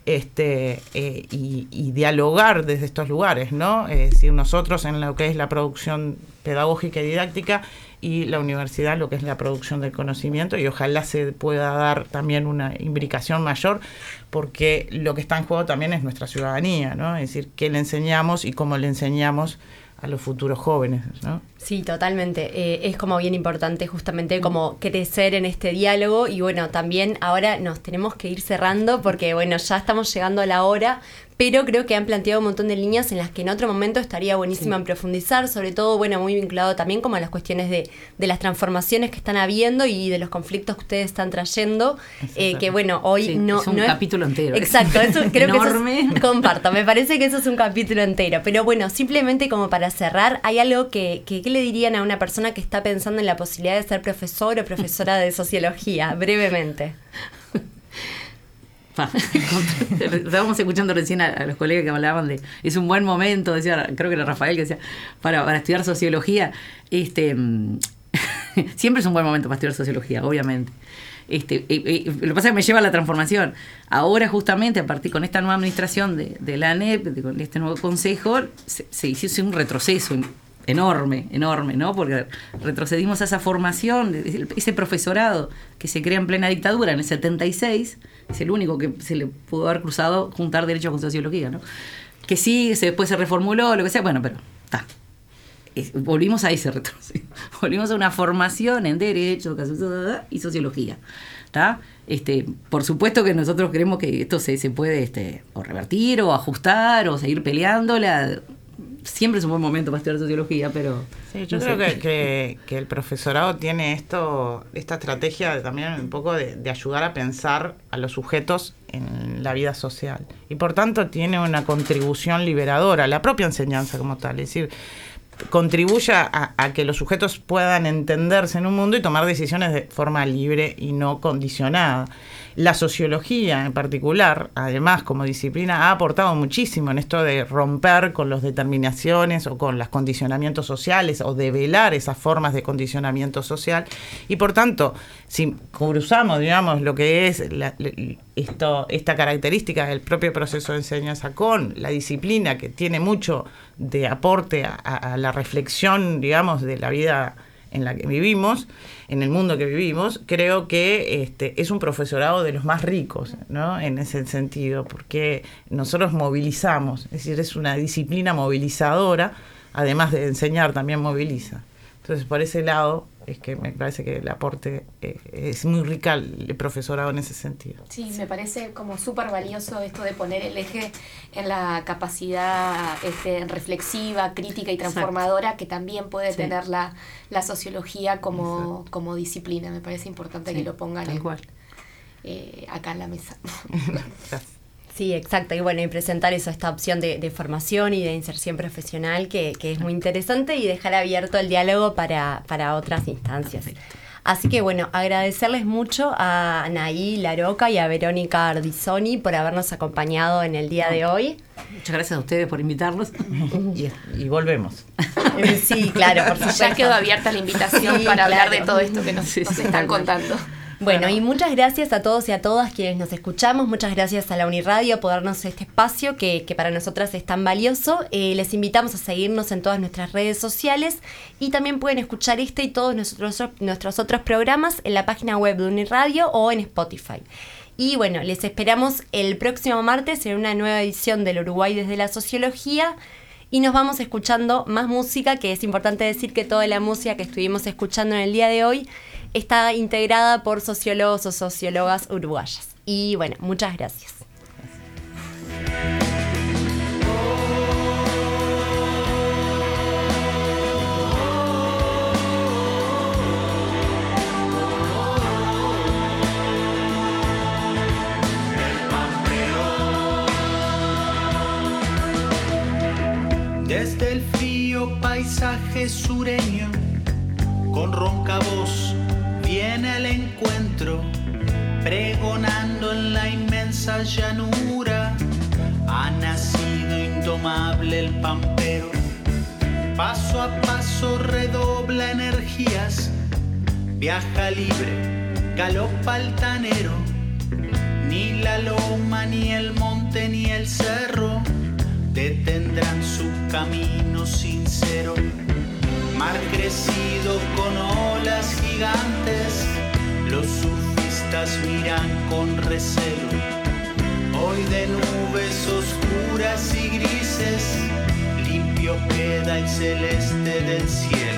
[SPEAKER 9] y dialogar desde estos lugares, ¿no? Es decir, nosotros en lo que es la producción pedagógica y didáctica y la universidad lo que es la producción del conocimiento, y ojalá se pueda dar también una imbricación mayor, porque lo que está en juego también es nuestra ciudadanía, ¿no? Es decir, qué le enseñamos y cómo le enseñamos a los futuros jóvenes, ¿no?
[SPEAKER 3] Sí, totalmente. Es como bien importante justamente como crecer en este diálogo, y bueno, también ahora nos tenemos que ir cerrando porque bueno, ya estamos llegando a la hora, pero creo que han planteado un montón de líneas en las que en otro momento estaría buenísimo en profundizar, sobre todo, bueno, muy vinculado también como a las cuestiones de las transformaciones que están habiendo y de los conflictos que ustedes están trayendo, que bueno, hoy no
[SPEAKER 8] es un capítulo entero.
[SPEAKER 3] Exacto, eso creo
[SPEAKER 8] enorme.
[SPEAKER 3] Que eso comparto, me parece que eso es un capítulo entero, pero bueno, simplemente como para cerrar, hay algo que ¿qué le dirían a una persona que está pensando en la posibilidad de ser profesor o profesora de sociología? Brevemente.
[SPEAKER 8] Estábamos escuchando recién a los colegas que hablaban de es un buen momento, decía, creo que era Rafael que decía, para estudiar sociología, siempre es un buen momento para estudiar sociología, obviamente. Lo que pasa es que me lleva a la transformación. Ahora justamente a partir con esta nueva administración de la ANEP, con este nuevo consejo, se hizo un retroceso enorme, ¿no? Porque retrocedimos a esa formación, ese profesorado que se crea en plena dictadura en el 76, es el único que se le pudo haber cruzado juntar derecho con sociología, ¿no? Que sí, después se reformuló, lo que sea, bueno, pero está. Volvimos a ese retroceso. Volvimos a una formación en derecho y sociología, ¿está? Por supuesto que nosotros creemos que esto se puede o revertir o ajustar o seguir peleándola. Siempre es un buen momento para estudiar sociología, pero...
[SPEAKER 9] Sí, yo creo que el profesorado tiene esta estrategia también un poco de ayudar a pensar a los sujetos en la vida social. Y por tanto tiene una contribución liberadora a la propia enseñanza como tal. Es decir, contribuye a que los sujetos puedan entenderse en un mundo y tomar decisiones de forma libre y no condicionada. La sociología en particular, además como disciplina, ha aportado muchísimo en esto de romper con las determinaciones o con los condicionamientos sociales o develar esas formas de condicionamiento social, y por tanto, si cruzamos, digamos, lo que es esta característica del propio proceso de enseñanza con la disciplina, que tiene mucho de aporte a la reflexión, digamos, de la vida en la que vivimos, en el mundo que vivimos, creo que es un profesorado de los más ricos, ¿no? En ese sentido, porque nosotros movilizamos, es decir, es una disciplina movilizadora, además de enseñar también moviliza. Entonces, por ese lado, es que me parece que el aporte es muy rica el profesorado en ese sentido.
[SPEAKER 5] Sí, me parece como súper valioso esto de poner el eje en la capacidad reflexiva, crítica y transformadora que también puede tener la sociología como disciplina. Me parece importante que lo pongan acá en la mesa.
[SPEAKER 3] Sí, exacto. Y bueno, y presentar esta opción de formación y de inserción profesional que es muy interesante, y dejar abierto el diálogo para otras instancias. Así que bueno, agradecerles mucho a Anaí Laroca y a Verónica Ardizoni por habernos acompañado en el día de hoy.
[SPEAKER 8] Muchas gracias a ustedes por invitarnos.
[SPEAKER 9] Y volvemos.
[SPEAKER 3] Sí, claro, por supuesto.
[SPEAKER 5] Ya quedó abierta la invitación para hablar de todo esto que nos están contando.
[SPEAKER 3] Bueno, y muchas gracias a todos y a todas quienes nos escuchamos. Muchas gracias a la Uniradio por darnos este espacio que para nosotras es tan valioso. Les invitamos a seguirnos en todas nuestras redes sociales, y también pueden escuchar este y todos nuestros otros programas en la página web de Uniradio o en Spotify. Y bueno, les esperamos el próximo martes en una nueva edición del Uruguay desde la Sociología. Y nos vamos escuchando más música, que es importante decir que toda la música que estuvimos escuchando en el día de hoy está integrada por sociólogos o sociólogas uruguayas. Y bueno, muchas gracias.
[SPEAKER 2] Desde el frío paisaje sureño, con ronca voz viene al encuentro, pregonando en la inmensa llanura. Ha nacido indomable el pampero, paso a paso redobla energías, viaja libre, galopa altanero, ni la loma ni el monte
[SPEAKER 10] monte ni el cerro detendrán su camino sincero. Mar crecido con olas gigantes, los surfistas miran con recelo. Hoy de nubes oscuras y grises, limpio queda el celeste del cielo.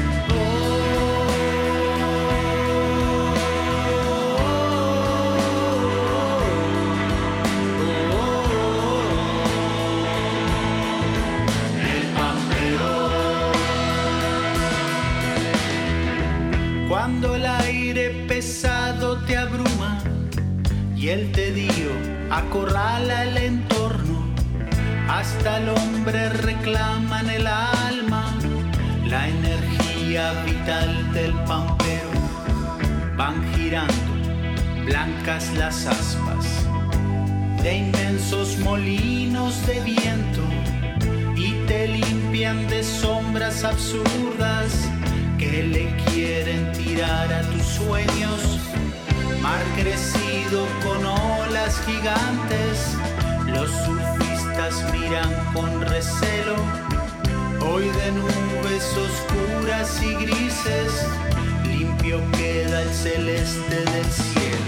[SPEAKER 10] Cuando el aire pesado te abruma y el tedio acorrala el entorno, hasta el hombre reclama en el alma la energía vital del pampero. Van girando blancas las aspas de inmensos molinos de viento y te limpian de sombras absurdas que le quieren tirar a tus sueños. Mar crecido con olas gigantes, los surfistas miran con recelo. Hoy de nubes oscuras y grises, limpio queda el celeste del cielo.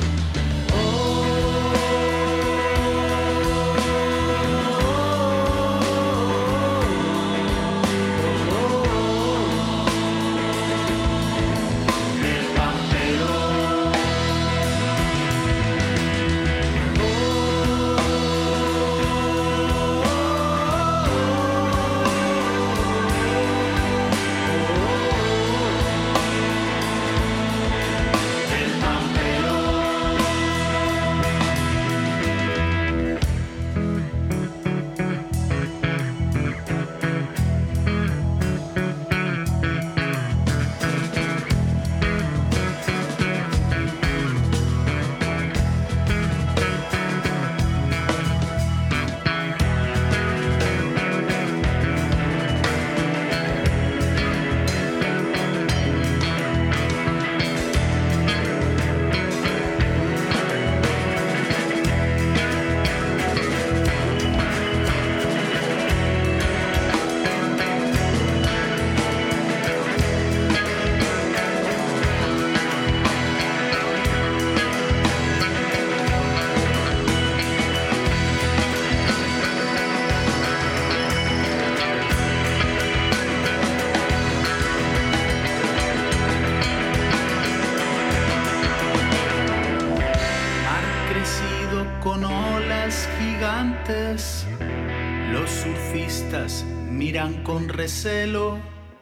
[SPEAKER 10] Los surfistas miran con recelo.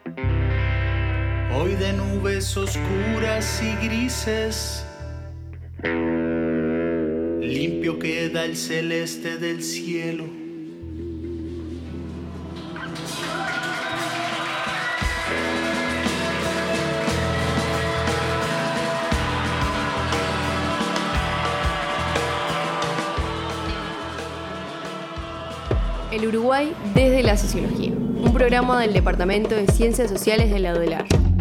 [SPEAKER 10] Hoy de nubes oscuras y grises, limpio queda el celeste del cielo.
[SPEAKER 1] El Uruguay desde la sociología, un programa del Departamento de Ciencias Sociales de la UDELAR.